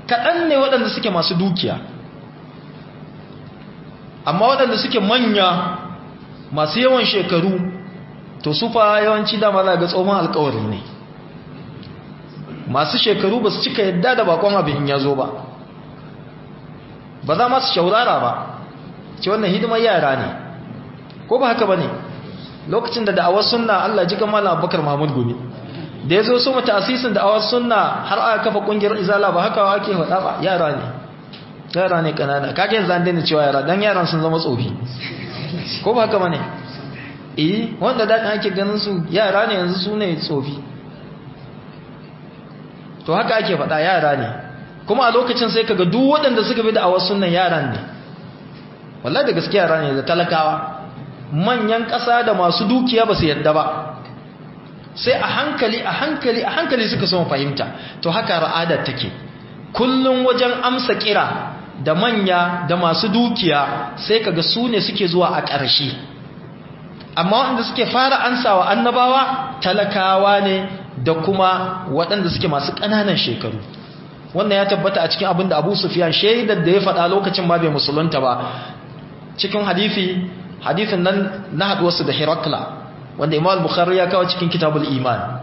S1: kaɗan ne waɗanda suke masu dukiya, amma waɗanda suke manya masu yawan shekaru to su fa yawanci dama za ga tsohon alkawari ne. Masu shekaru ba su cika yadda da bakon abin ya zo ba, ba za masu shaurara ba, ce wannan hidimar yara ne, ko ba haka ba ne? Lokacin da da'awar sunna, Allah ji kan Malam Abubakar Mahmud Gumi da ya zo su mata asisin da'awar sunna har aka kafa kungiyar izala, ba haka ake faɗa ba, yara ne kanana. Kage yanzu an daina cewa yara dan yaran sun zama tsofi, ko ba haka ba ne? Wanda daɗin ake ganin su yara ne, yanzu su ne tsofi. To haka ake faɗa, yara ne. Kuma a lokacin sai kaga duk waɗanda suka bi da'awar sunnan yaran ne, wallahi da gaskiya yara ne da talakawa. Manyan ƙasa da masu dukiya ba su yadda ba, sai a hankali suka son fahimta. To haka ra'adar take, kullum wajen amsa kira da manya da masu dukiya sai kaga su ne suke zuwa a ƙarshe, amma waɗanda suke fara ansawa annabawa talakawa ne da kuma waɗanda suke masu ƙananan shekaru. Wannan ya tabbata a cikin abin da Abu Sufyan shaidar da ya faɗa lokacin ba bai musulunta ba, cikin hadithin nan na haduwarsu da Herakla wanda Imam Bukhari ya kawo cikin Kitabul Iman.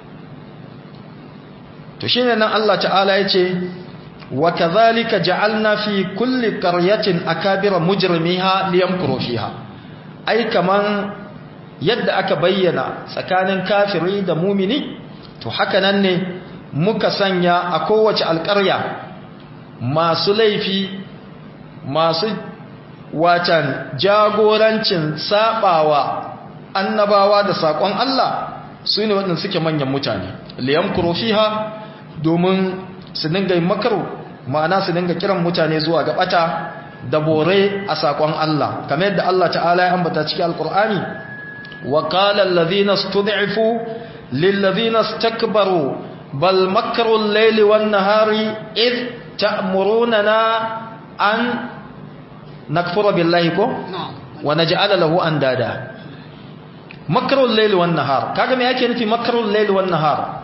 S1: To shine nan Allah ta'ala yace wa kadhalika ja'alna fi kulli qaryatin akabira mujrimiha liyamkuru fiha. Ai kaman yadda aka bayyana tsakanin kafiri da mumini, to haka nan ne muka sanya a kowace alƙarya masu laifi, masu watan jagorancin sabawa annabawa da sakon Allah, su ne waɗanda suke manyan mutane, liyamkuru fiha, domin su dinga yin makaru, ma'ana su dinga kiran mutane zuwa ga bata da bore a sakon Allah, kamar yadda Allah ta'ala ya ambata cikin alkur'ani, wa qala alladhina istud'ifu lil ladhina istakbaru bal makru al-layli wan nahari id ta'muruna an nakfura billahi ko wa naj'ala lahu andada. Makrul layli wan nahar, kaga me yake nufi makrul layli wan nahar?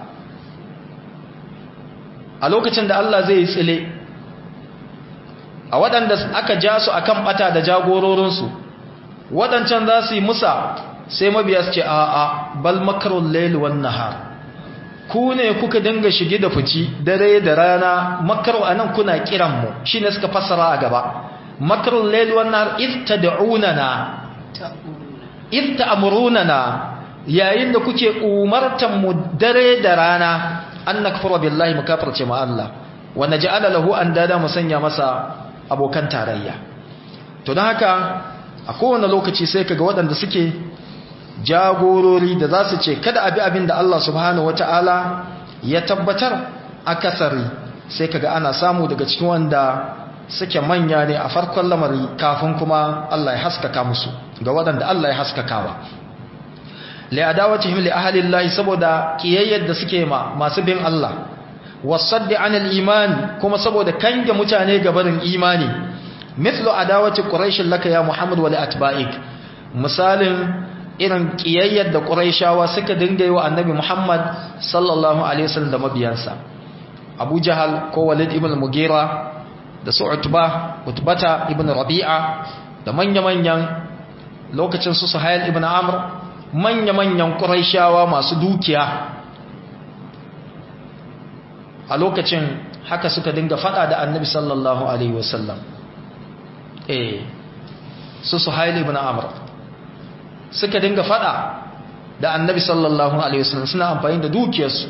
S1: A lokacin da Allah zai yi tsile a waɗanda aka ja su akan bata da jagororin su, waɗancan za su yi musa, sai mabiya su ce a'a bal makrul layli wan nahar, ku ne kuka dinga shige da fici dare da rana. Makru anan kuna kiran mu, shine suka fassara a gaba. Makrul layli wan nahar id ta'murunana, yayin da kuke umartan mu dare da rana an nakfura billahi, mukafirce ma Allah, wa naj'ala lahu andada, musanya masa abokan tarayya. To dan haka a kowane lokaci sai kaga waɗanda suke jagorori da za su ce kada abi abin da Allah subhanahu wataala ya tabbatar, akasari sai kaga ana samu daga cikin wanda suke manya ne a farkon lamari kafin kuma Allah ya haskaka musu, ga waɗanda Allah ya haskakawa. li'adawatihim li ahli Allah, saboda kiyayyar da suke masu bin Allah, wasaddi anil iman, kuma saboda kange mutane ga barin imani. mithlu adawati quraish laka ya Muhammad wa li atba'ik, misalin irin kiyayyar da quraishawa suka dinga yi wa annabi Muhammad sallallahu alaihi wasallam da mabiyansa. Abu Jahal ko Walid ibn al-Mughira da su Utbata ibn Rabi'a da manya-manyan lokacin su Suhail ibn Amr, manya-manyan Qurayshawa masu dukiya a lokacin haka suka dinga fada da Annabi sallallahu alaihi wasallam. Su Suhail ibn Amr suka dinga fada da Annabi sallallahu alaihi wasallam, suna amfani da dukiyarsu.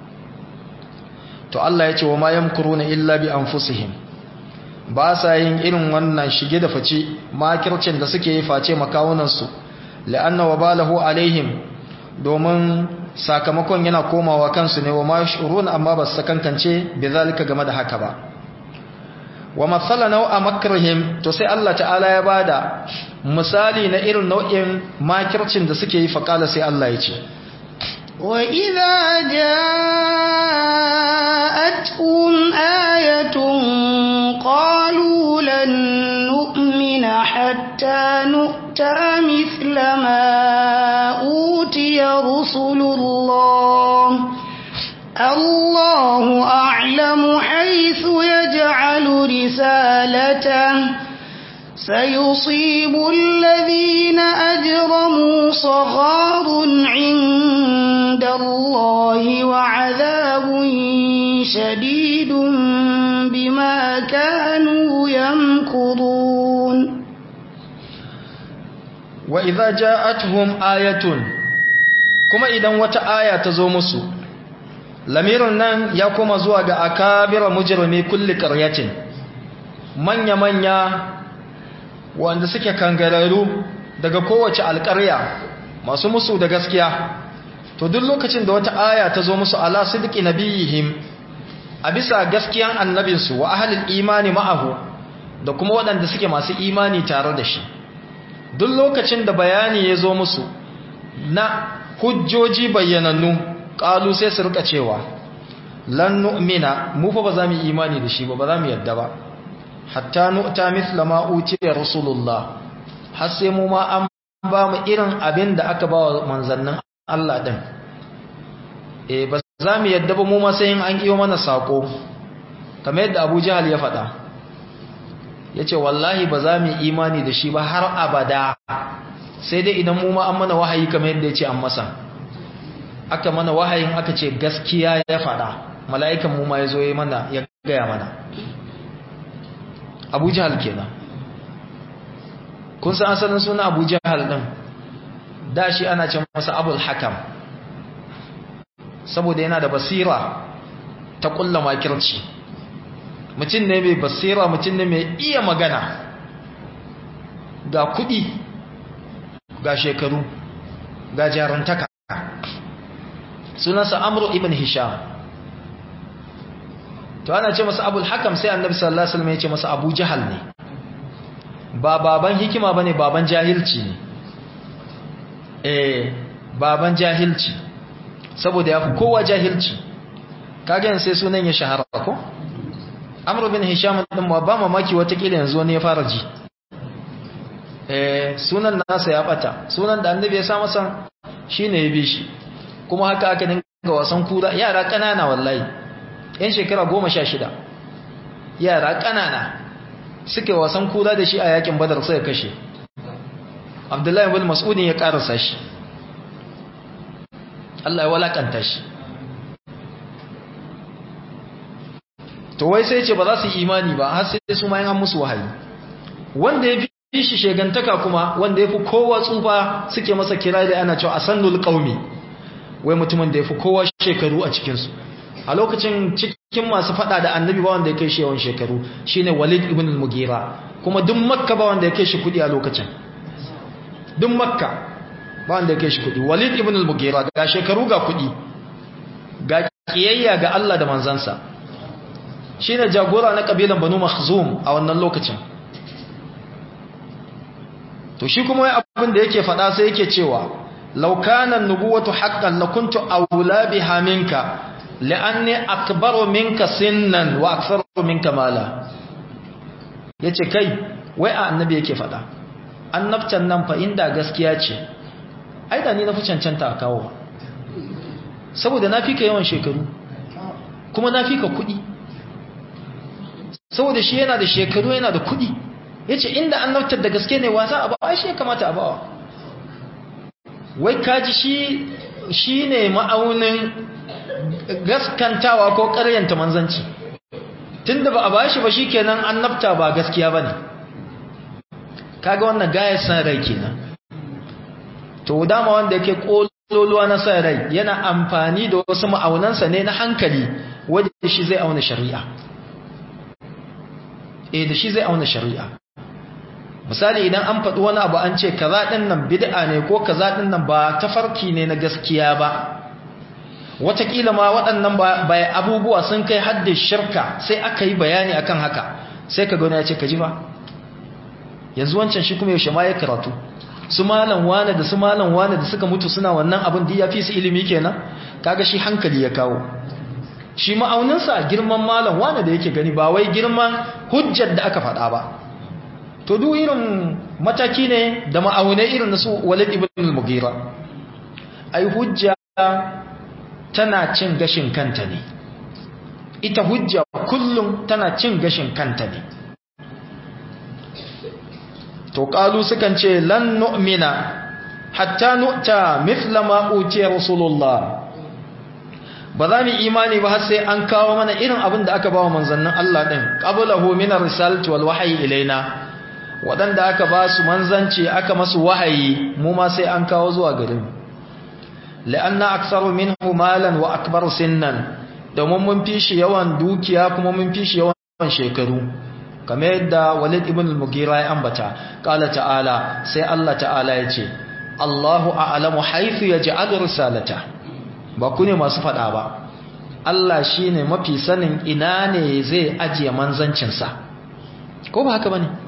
S1: To Allah ya ce wa ma yamkuruna illa bi anfusihim, ba sa yin irin wannan shige da fice makircin da suke yi face makawunansu, la'anna wabalahu alaihim, domin sakamakon yana komawa kansu ne, wa ma yashurun, amma ba su sakankance bi zalika game da haka ba. Wa mathala nau'a makrihim, to sai Allah ta'ala ya bada misali na irin nau'in makircin da suke yi, faqala sai Allah ya ce
S2: وَإِذَا جَاءَتْهُمْ آيَةٌ قَالُوا لَن نُّؤْمِنَ حَتَّى نُؤْتَىٰ مِثْلَ مَا أُوتِيَ رُسُلُ اللَّهِ الله أعلم حيث يجعل رسالته سيصيب الذين أجرموا صغار عند الله وعذاب شديد بما كانوا يمكرون
S1: وإذا جاءتهم آية كما إذا وتآية تزومس لميرنا يقوم زواج أكابر مجرمي كل قرية manya-manya wanda suke kangararru daga kowace alƙarya masu musu da gaskiya to duk lokacin da wata aya ta zo musu ala sidqi nabiyihim a bisa gaskiyan annabinsu wa ahlul imani ma'ahu da kuma waɗanda suke masu imani tare da shi duk lokacin da bayani ya zo musu na hujjoji bayyanannu qalu sai su rika cewa lan nu'mina mu fa ba za mu imani da shi ba za mu yadda ba hatta nu'ta mithla ma utiya rasulullah har sai mu ma an ba mu irin abin da aka ba wa manzannin Allah din ba za mu yadda ba mu ma sai an kiyo mana sako kamar yadda Abu Jahal ya faɗa yace wallahi ba za mu imani da shi ba har abada sai dai idan mu ma an mana wahayi kamar yadda yace an masa aka mana wahayin aka ce gaskiya ya faɗa mala'ikan mu ma yazo yayi mana ya gaya mana Abu Jahal kenan kun san asalin suna Abu Jahal din da shi ana ce masa Abul Hakam saboda yana da basira ta kulla makirci mutum ne mai basira mutum ne mai iya magana ga kudi ga shekaru ga jarantaka sunansa Amr ibn Hisham to ana ce masa Abul Hakam sai Annabi sallallahu alaihi wasallam ya ce masa Abu Jahal ne ba baban hikima bane baban jahilci ne baban jahilci saboda yafi kowa jahilci kage sai sunan ya shahara ko Amr bin Hisham din ba mamaki wata kila yanzu ne ya fara ji sunan nasa ya bata sunan da Annabi ya sa masa shine ya bi shi kuma haka aka dinga wasan kura yara kanana wallahi yan shekara 16 yara kanana suke wasan kura da shi a yakin Badar sai ya kashe Abdullahi ibn Mas'ud ya karasa shi Allah ya walakanta shi to wai sai ce ba za su yi imani ba har sai su ma yin an musu wahayi wanda ya fi shi shegantaka kuma wanda ya fi kowa tsufa suke masa kira da ana cewa asannul qaumi wai mutumin da ya fi kowa shekaru a cikinsu a lokacin cikin masu fada da annabi ba wanda ya kai shi yawan shekaru shine Walid ibn al-Mughira kuma duk Makka ba wanda ya kai shi kudi a lokacin duk Makka ba wanda ya kai shi kudi Walid ibn al-Mughira ga shekaru ga kudi ga kiyayya ga Allah da manzansa shine jagora na kabilan Banu Makhzum a wannan lokacin to shi kuma abin da yake fada sai yake cewa law kana an-nubuwatu haqqan lakuntu awla biha minka la'anni akbaru minka sinnan wa aktharu minka mala yace kai wai a annabi yake fada annabtan nan fa inda gaskiya ce ai da ni na fi cancanta a kawo saboda na fika yawan shekaru kuma na fika kudi saboda shi yana da shekaru yana da kudi yace inda annabtar da gaske ne wa za a ba shi kamata a bawa wai kaji shi ne ma'aunin gaskantawa ko ƙaryanta manzanci tunda ba a bashi ba shikenan annabta ba gaskiya bane kaga wannan gayar san rai kenan to dama wanda yake kololuwa na san rai yana amfani da wasu ma'aunansa ne na hankali wanda shi zai auna shari'a da shi zai auna shari'a misali idan an faɗi wani abu an ce kaza ɗin nan bid'a ne ko kaza ɗin nan ba tafarki ne na gaskiya ba watakila ma waɗannan abubuwa sun kai haddin shirka sai aka yi bayani akan haka sai ka gani ya ce ka ji ba yanzu wancan shi kuma yaushe ma ya karatu su malam wane da su malam wane da suka mutu suna wannan abin da ya fi su ilimi kenan kaga shi hankali ya kawo shi ma'auninsa girman malam wane da yake gani ba wai girman hujjar da aka faɗa ba to duk irin mataki ne da ma'aunai irin na su Walid ibn al-Mughira ai hujja tana cin gashin kanta ne, ita hujja kullum tana cin gashin kanta ne. To qalu sukan ce lan nu'mina hatta nu'ta mithla ma utiya rasulullah, ba za mu imani ba har sai an kawo mana irin abin da aka ba wa manzannin Allah din qablahu min ar-risalati wal wahyi ilaina, wadanda aka ba su manzanci aka masu wahayi mu ma sai an kawo zuwa gare mu. la'anna aktsaru minhu malan wa akbaru sinnan, domin mun fi shi yawan dukiya kuma mun fi shi yawan shekaru, kamar yadda Walid ibn al-Mughira ya ambata. Qala ta'ala, sai Allah ta'ala ya ce Allahu a'lamu haythu yaj'alu risalata, ba ku ne masu fada ba, Allah shine mafi sanin ina ne zai ajiye manzancin sa, ko ba haka bane?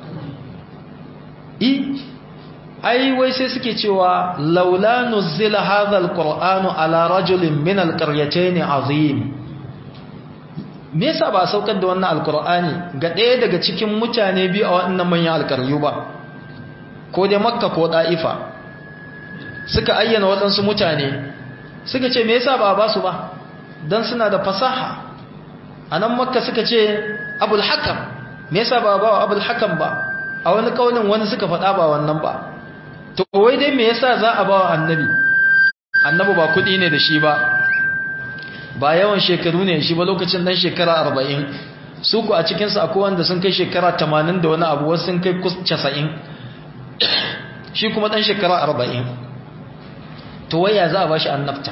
S1: Ai wai sai suke cewa laula nuzila hadha al-qur'anu ala rajulin min al-qaryatayn azim, me yasa ba saukar da wannan alkur'ani ga ɗaya daga cikin mutane biyu a wannan manyan alkaryu ba, ko dai makka ko da'ifa? Suka ayyana waɗansu mutane suka ce me yasa ba su ba, dan suna da fasaha. a nan makka suka ce abul hakam, me yasa ba wa abul hakam ba? A wani kaunin wani suka faɗa ba wannan ba. To wai dai me yasa za a ba wa annabi? Annabi ba kuɗi ne da shi ba yawan shekaru ne shi ba, lokacin dan shekara 40, su ku a cikinsu akwai wanda sun kai shekara 80 da wani abu, wasu sun kai 90, shi kuma dan shekara 40. To waya za a ba shi annabta?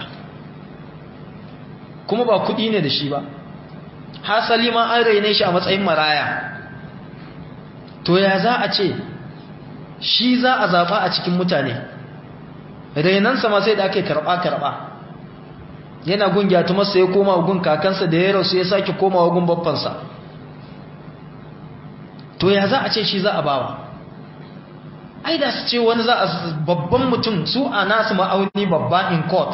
S1: Kuma ba kuɗi ne da shi ba, hasali ma an raine shi a matsayin maraya. To ya za a ce shi za a zaɓa a cikin mutane? Rainansa ma sai da aka yi karɓa-karɓa, yana gun gyatumarsa ya koma gun kakansa, da ya rasu ya sake komawa gun babbansa. To ya za a ce shi za a bawa? Ai da su ce wani za a babban mutum, su a nasu ma'auni babba in court.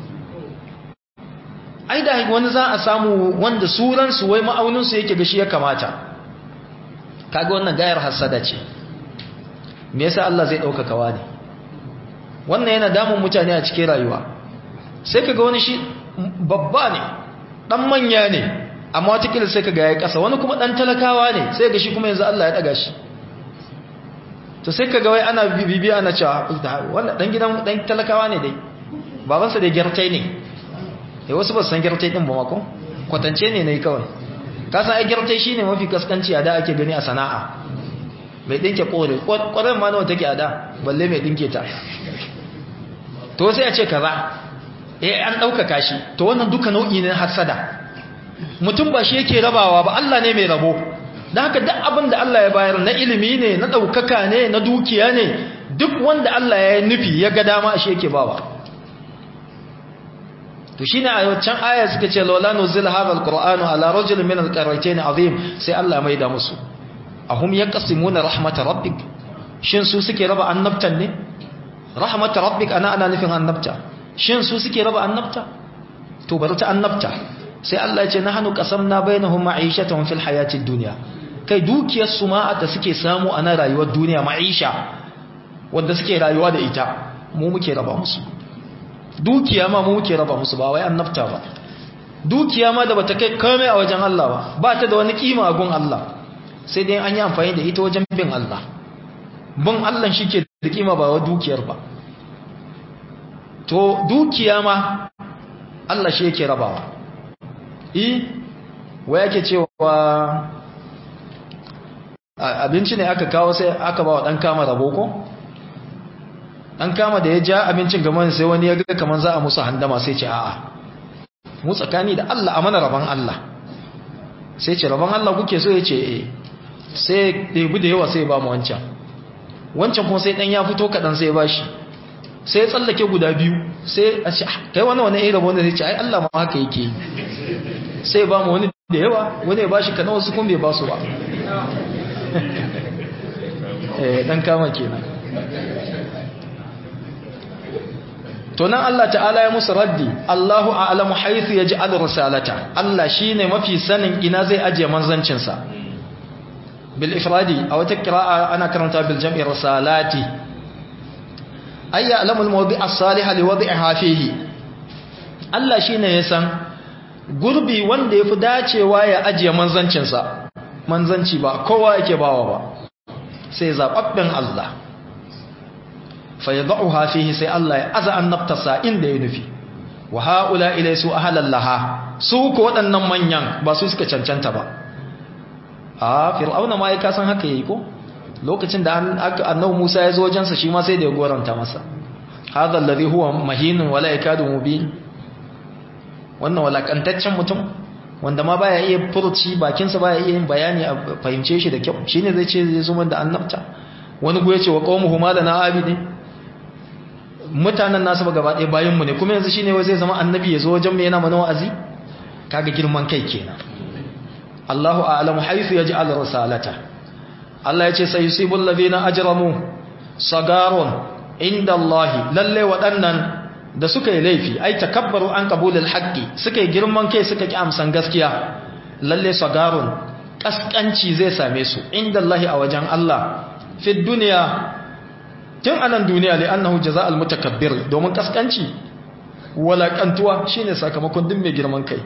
S1: Ai da wani za a samu wanda suransu wai ma'auninsu yake ga shi ya kamata. Kaga wannan gayar hasada ce. Me yasa Allah zai ɗaukaka wani? Wannan yana damun mutane a cikin rayuwa. Sai kaga wani shi babba ne, dan manya ne, amma watakila sai kaga yayi kasa, wani kuma dan talakawa ne, sai ga shi kuma yanzu Allah ya daga shi. To sai kaga wai ana bibi ana cewa wannan dan gidan dan talakawa ne dai, babansa da gyartai ne. Wasu ba san gyartai din ba ma ko kwatance ne nayi kawai. Ka san ai gyartai shine mafi kaskanci a da ake gani a sana'a, mai dinke kore koren ma nawa take a da, balle mai dinke ta. To sai a ce kaza, an ɗaukaka shi. To wannan duka nau'i ne hasada. Mutum ba shi yake rabawa ba, Allah ne mai rabo. Da haka duk abin da Allah ya bayar na ilimi ne, na ɗaukaka ne, na dukiya ne, duk wanda Allah ya nufi ya ga dama shi yake bawa. To shine a wancan aya suka ce laula nuzila hadha alqur'anu ala rajulin min alqaryatayn azim, sai Allah mai da musu. Ahum yaqsimuna rahmat rabbik, shin su suke raba annabtan ne? Rahmat rabbik ana nufin annabta. Shin su suke raba annabta? To bari ta annabta. Sai Allah ya ce nahnu qasamna bainahum ma'ishatuhum fil hayatid dunya, kai dukiyar su ma da suke samu a nan rayuwar duniya, ma'isha wanda suke rayuwa da ita, mu muke raba musu. Dukiya ma mu muke raba musu, ba wai annabta ba. Dukiya ma da bata kai komai a wajen Allah ba ta da wani kima a gun Allah, sai dai an yi amfani da ita wajen bin Allah. Bin Allah shi ke da kima ba wa dukiyar ba. To dukiya ma Allah shi yake rabawa. Wai yake cewa abinci ne aka kawo sai aka ba wa ɗan kama rabo ko? Ɗan kama da ya ja abincin gaban sai wani ya ga kamar za a musu handama, sai ce a'a, mu tsakani da Allah a mana rabon Allah. Sai ce rabon Allah kuke so? Ya ce sai ɗebi da yawa sai ba mu wancan kuma sai ɗan ya fito kaɗan sai ba shi, sai ya tsallake guda biyu, sai a ce kai wani irin wanda zai ce ai Allah ma haka yake yi, sai ba mu wani da yawa, wani ya ba shi kaɗan, wasu kuma bai ba su ba. Ɗan kama kenan. To nan Allah ta'ala ya musu raddi, Allahu a'lamu haythu yaj'alu risalata, Allah shine mafi sanin ina zai ajiye manzancin sa. Bil ifradi aw ta qira'a ana karanta bil jam'i risalati, ay ya'lamu al mawdi' as-salih li wad'iha fihi. Allah shine ya san gurbi wanda yafi dacewa ya ajiye manzancinsa manzanci ba kowa yake bawa ba sai zababben Allah fa yad'uha fihi sai Allah ya aza annabtasa inda ya nufi wa haula ilaysu ahlan laha su ko waɗannan manyan ba su suka cancanta ba fir'auna ma ya kasan haka yayi ko lokacin da annabi Musa ya zo wajensa shi ma sai da ya goranta masa hadha alladhi huwa mahinun wala yakadu mubin wannan walakantaccen mutum wanda ma baya iya furci bakinsa baya iya yin bayani a fahimce shi da kyau shine zai ce zai zo da annabta wani goye ce wa qaumuhu ma lana abidin mutanen nasu gaba ɗaya bayan mu ne kuma yanzu shine wai zai zama annabi ya zo wajen mu yana mana wa'azi kaga girman kai kenan Allahu a'lamu haythu yaj'al risalata Allah yace sayusibul ladina ajramu sagarun inda Allah lalle waɗannan da suka yi laifi ai takabbaru an qabulil haqqi suka yi girman kai suka ki amsan gaskiya lalle sagarun kaskanci zai same su inda Allah a wajen Allah fi dunya tun anan duniya li annahu jazaa'ul mutakabbir domin kaskanci walakantuwa shine sakamakon din mai girman kai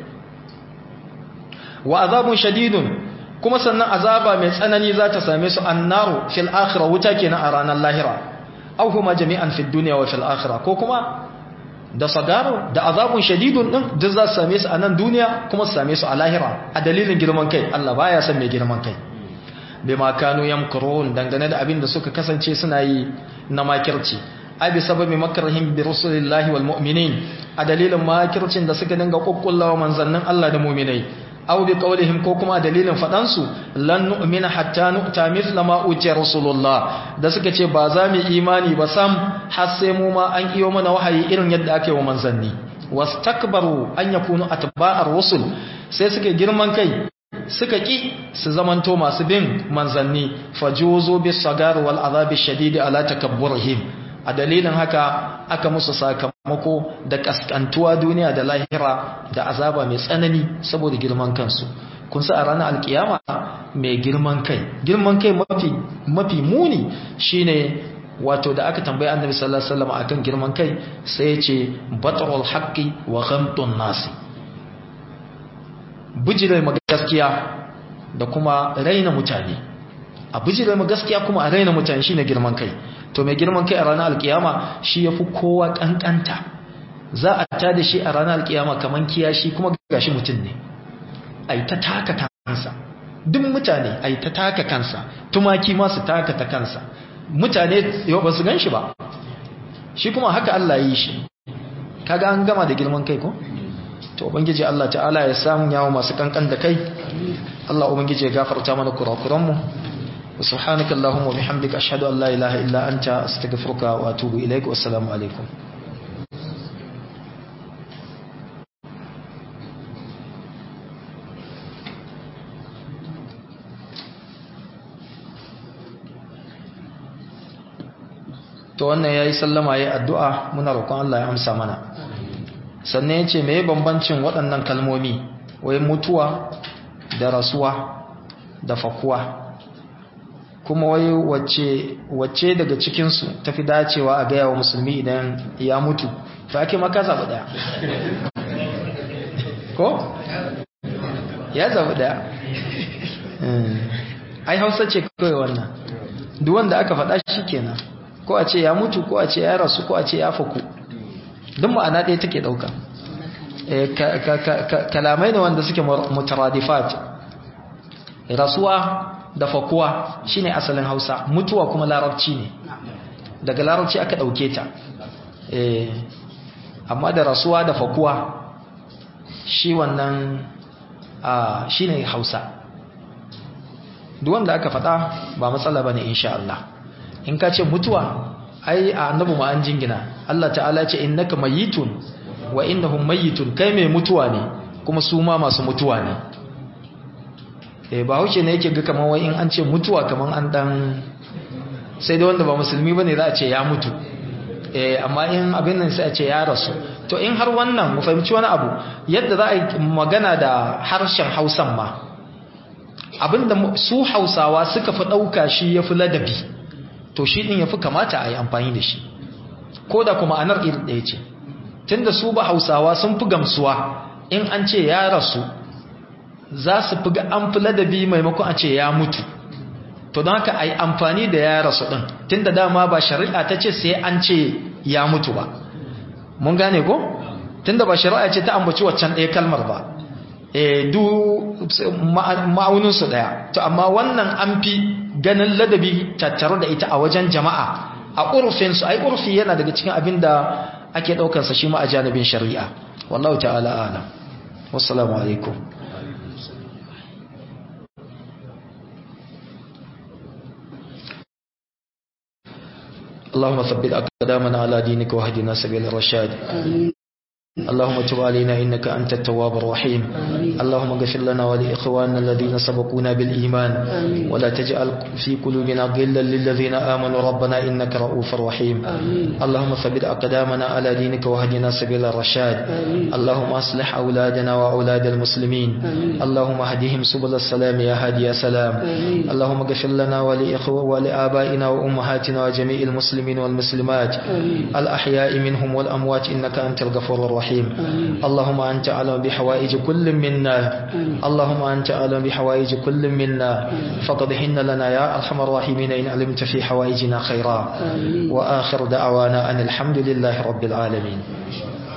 S1: wa azabun shadidun kuma sannan azaba mai tsanani za ta same su annaru fil akhirah wuta kenan a ranar lahira aw huma jami'an fid dunya wa fil akhirah ko kuma da sagaru da azabun shadidun din duk za su same su a nan duniya kuma su same su a lahira a dalilin girman kai Allah baya son mai girman kai bima kanu yamkurun dangane da abin da suka kasance suna yi na makirci abi sababi makrahim bi rasulillahi wal mu'minin a dalilin makircin da suka dinga kokkullawa manzannin Allah da mu'minai aw bi qawlihim ko kuma dalilin fadan su lan nu'mina hatta nu'ta mithla ma utiya rasulullah da suka ce ba za mu imani ba sam har sai mu ma an iyo mana wahayi irin yadda ake wa manzanni wastakbaru an yakunu atba'ar rusul sai suka girman kai suka ki su zamanto masu bin manzanni fajuzu bis sagar wal azab shadid ala takabburihim a dalilin haka aka musu sakamako da kaskantuwa duniya da lahira da azaba mai tsanani saboda girman kansu kun sa a ranar alkiyama mai girman kai mafi muni shine wato da aka tambaye annabi sallallahu alaihi wasallam akan girman kai sai ya ce batrul haqqi wa ghamtun nas bijire ma gaskiya da kuma raina mutane a bijire ma gaskiya kuma a raina mutane shine girman kai to mai girman kai a ranar alkiyama shi yafi kowa kankanta za a tada shi a ranar alkiyama kaman kiyashi kuma gashi mutum ne ai ta taka kansa duk mutane ai ta taka kansa tumaki ma su taka ta kansa mutane yau ba su ganshi ba shi kuma haka Allah yi shi kaga an gama da girman kai ko to ubangiji Allah ta'ala ya samu yawo masu kankan da kai Allah ubangiji ya gafarta mana kurakuran mu subhanaka allahumma wa bihamdika ashhadu an la ilaha illa anta astaghfiruka wa atubu ilaik wa assalamu alaikum to wannan yayi sallama yayi addu'a muna roƙon Allah ya amsa mana sannan yace meye bambancin waɗannan kalmomi wai mutuwa da rasuwa da fakuwa kuma wai wacce daga cikin su tafi dacewa a ga wa musulmi idan ya mutu to ake maka zabi daya ko ya zabi daya ai Hausa ce kai wannan duk wanda aka faɗa shi kenan ko a ce ya mutu ko a ce ya rasu ko a ce ya faku duk ma'ana ɗaya take ɗauka kalamai ne wanda suke mutaradifat rasuwa da fakuwa shine asalin Hausa mutuwa kuma larabci ne daga larabci aka ɗauke ta amma da rasuwa da fakuwa shi wannan shine Hausa duk wanda aka faɗa ba matsala bane insha Allah in ka ce mutuwa ai a annabi ma an jingina Allah ta'ala ce innaka mayitun wa innahum mayitun kai mai mutuwa ne kuma su ma masu mutuwa ne ba hauce ne yake ga kaman wai in an ce mutuwa kaman an dan sai da wanda ba musulmi bane za a ce ya mutu amma in abin nan sai a ce ya rasu to in har wannan mu fahimci wani abu yadda za a yi magana da harshen Hausan ma abinda su Hausawa suka fi dauka shi yafi ladabi to shi din yafi kamata a yi amfani da shi ko da kuma anar irin ɗaya ce tunda su ba Hausawa sun fi gamsuwa in an ce ya rasu za su fi an fi ladabi maimakon a ce ya mutu, to don haka ai amfani da ya rasu din tunda dama ba shari'a ta ce sai an ce ya mutu ba. Mun gane ko? Tunda ba shari'a ce ta ambaci waccan ɗaya kalmar ba, du ma'auninsu ɗaya, to amma wannan an fi ganin ladabi tattare da ita a wajen jama'a a urfinsu. Ai urfi yana daga cikin abin da ake ɗaukarsa shi ma a janibin shari'a. Wallahu ta'ala a'lam. Wassalamu alaikum. اللهم ثبت أقدامنا على دينك واهدنا سبيل الرشاد. اللهم تب علينا إنك أنت التواب الرحيم. اللهم اغفر لنا ولإخواننا الذين سبقونا بالإيمان ولا تجعل في قلوبنا غلا للذين آمنوا ربنا إنك رؤوف رحيم. اللهم ثبت أقدامنا على دينك واهدنا سبيل الرشاد. اللهم أصلح أولادنا وأولاد المسلمين. اللهم اهدهم سبل السلام يا هادي يا سلام. اللهم اغفر لنا ولآبائنا وأمهاتنا وجميع المسلمين والمسلمات الأحياء منهم والأموات إنك أنت الغفور الرحيم. اللهم أنت أعلم بحوائج كل منا. اللهم أنت أعلم بحوائج كل منا فقضهن لنا يا أرحم الراحمين إن علمت في حوائجنا خيرا. وآخر دعوانا أن الحمد لله رب العالمين.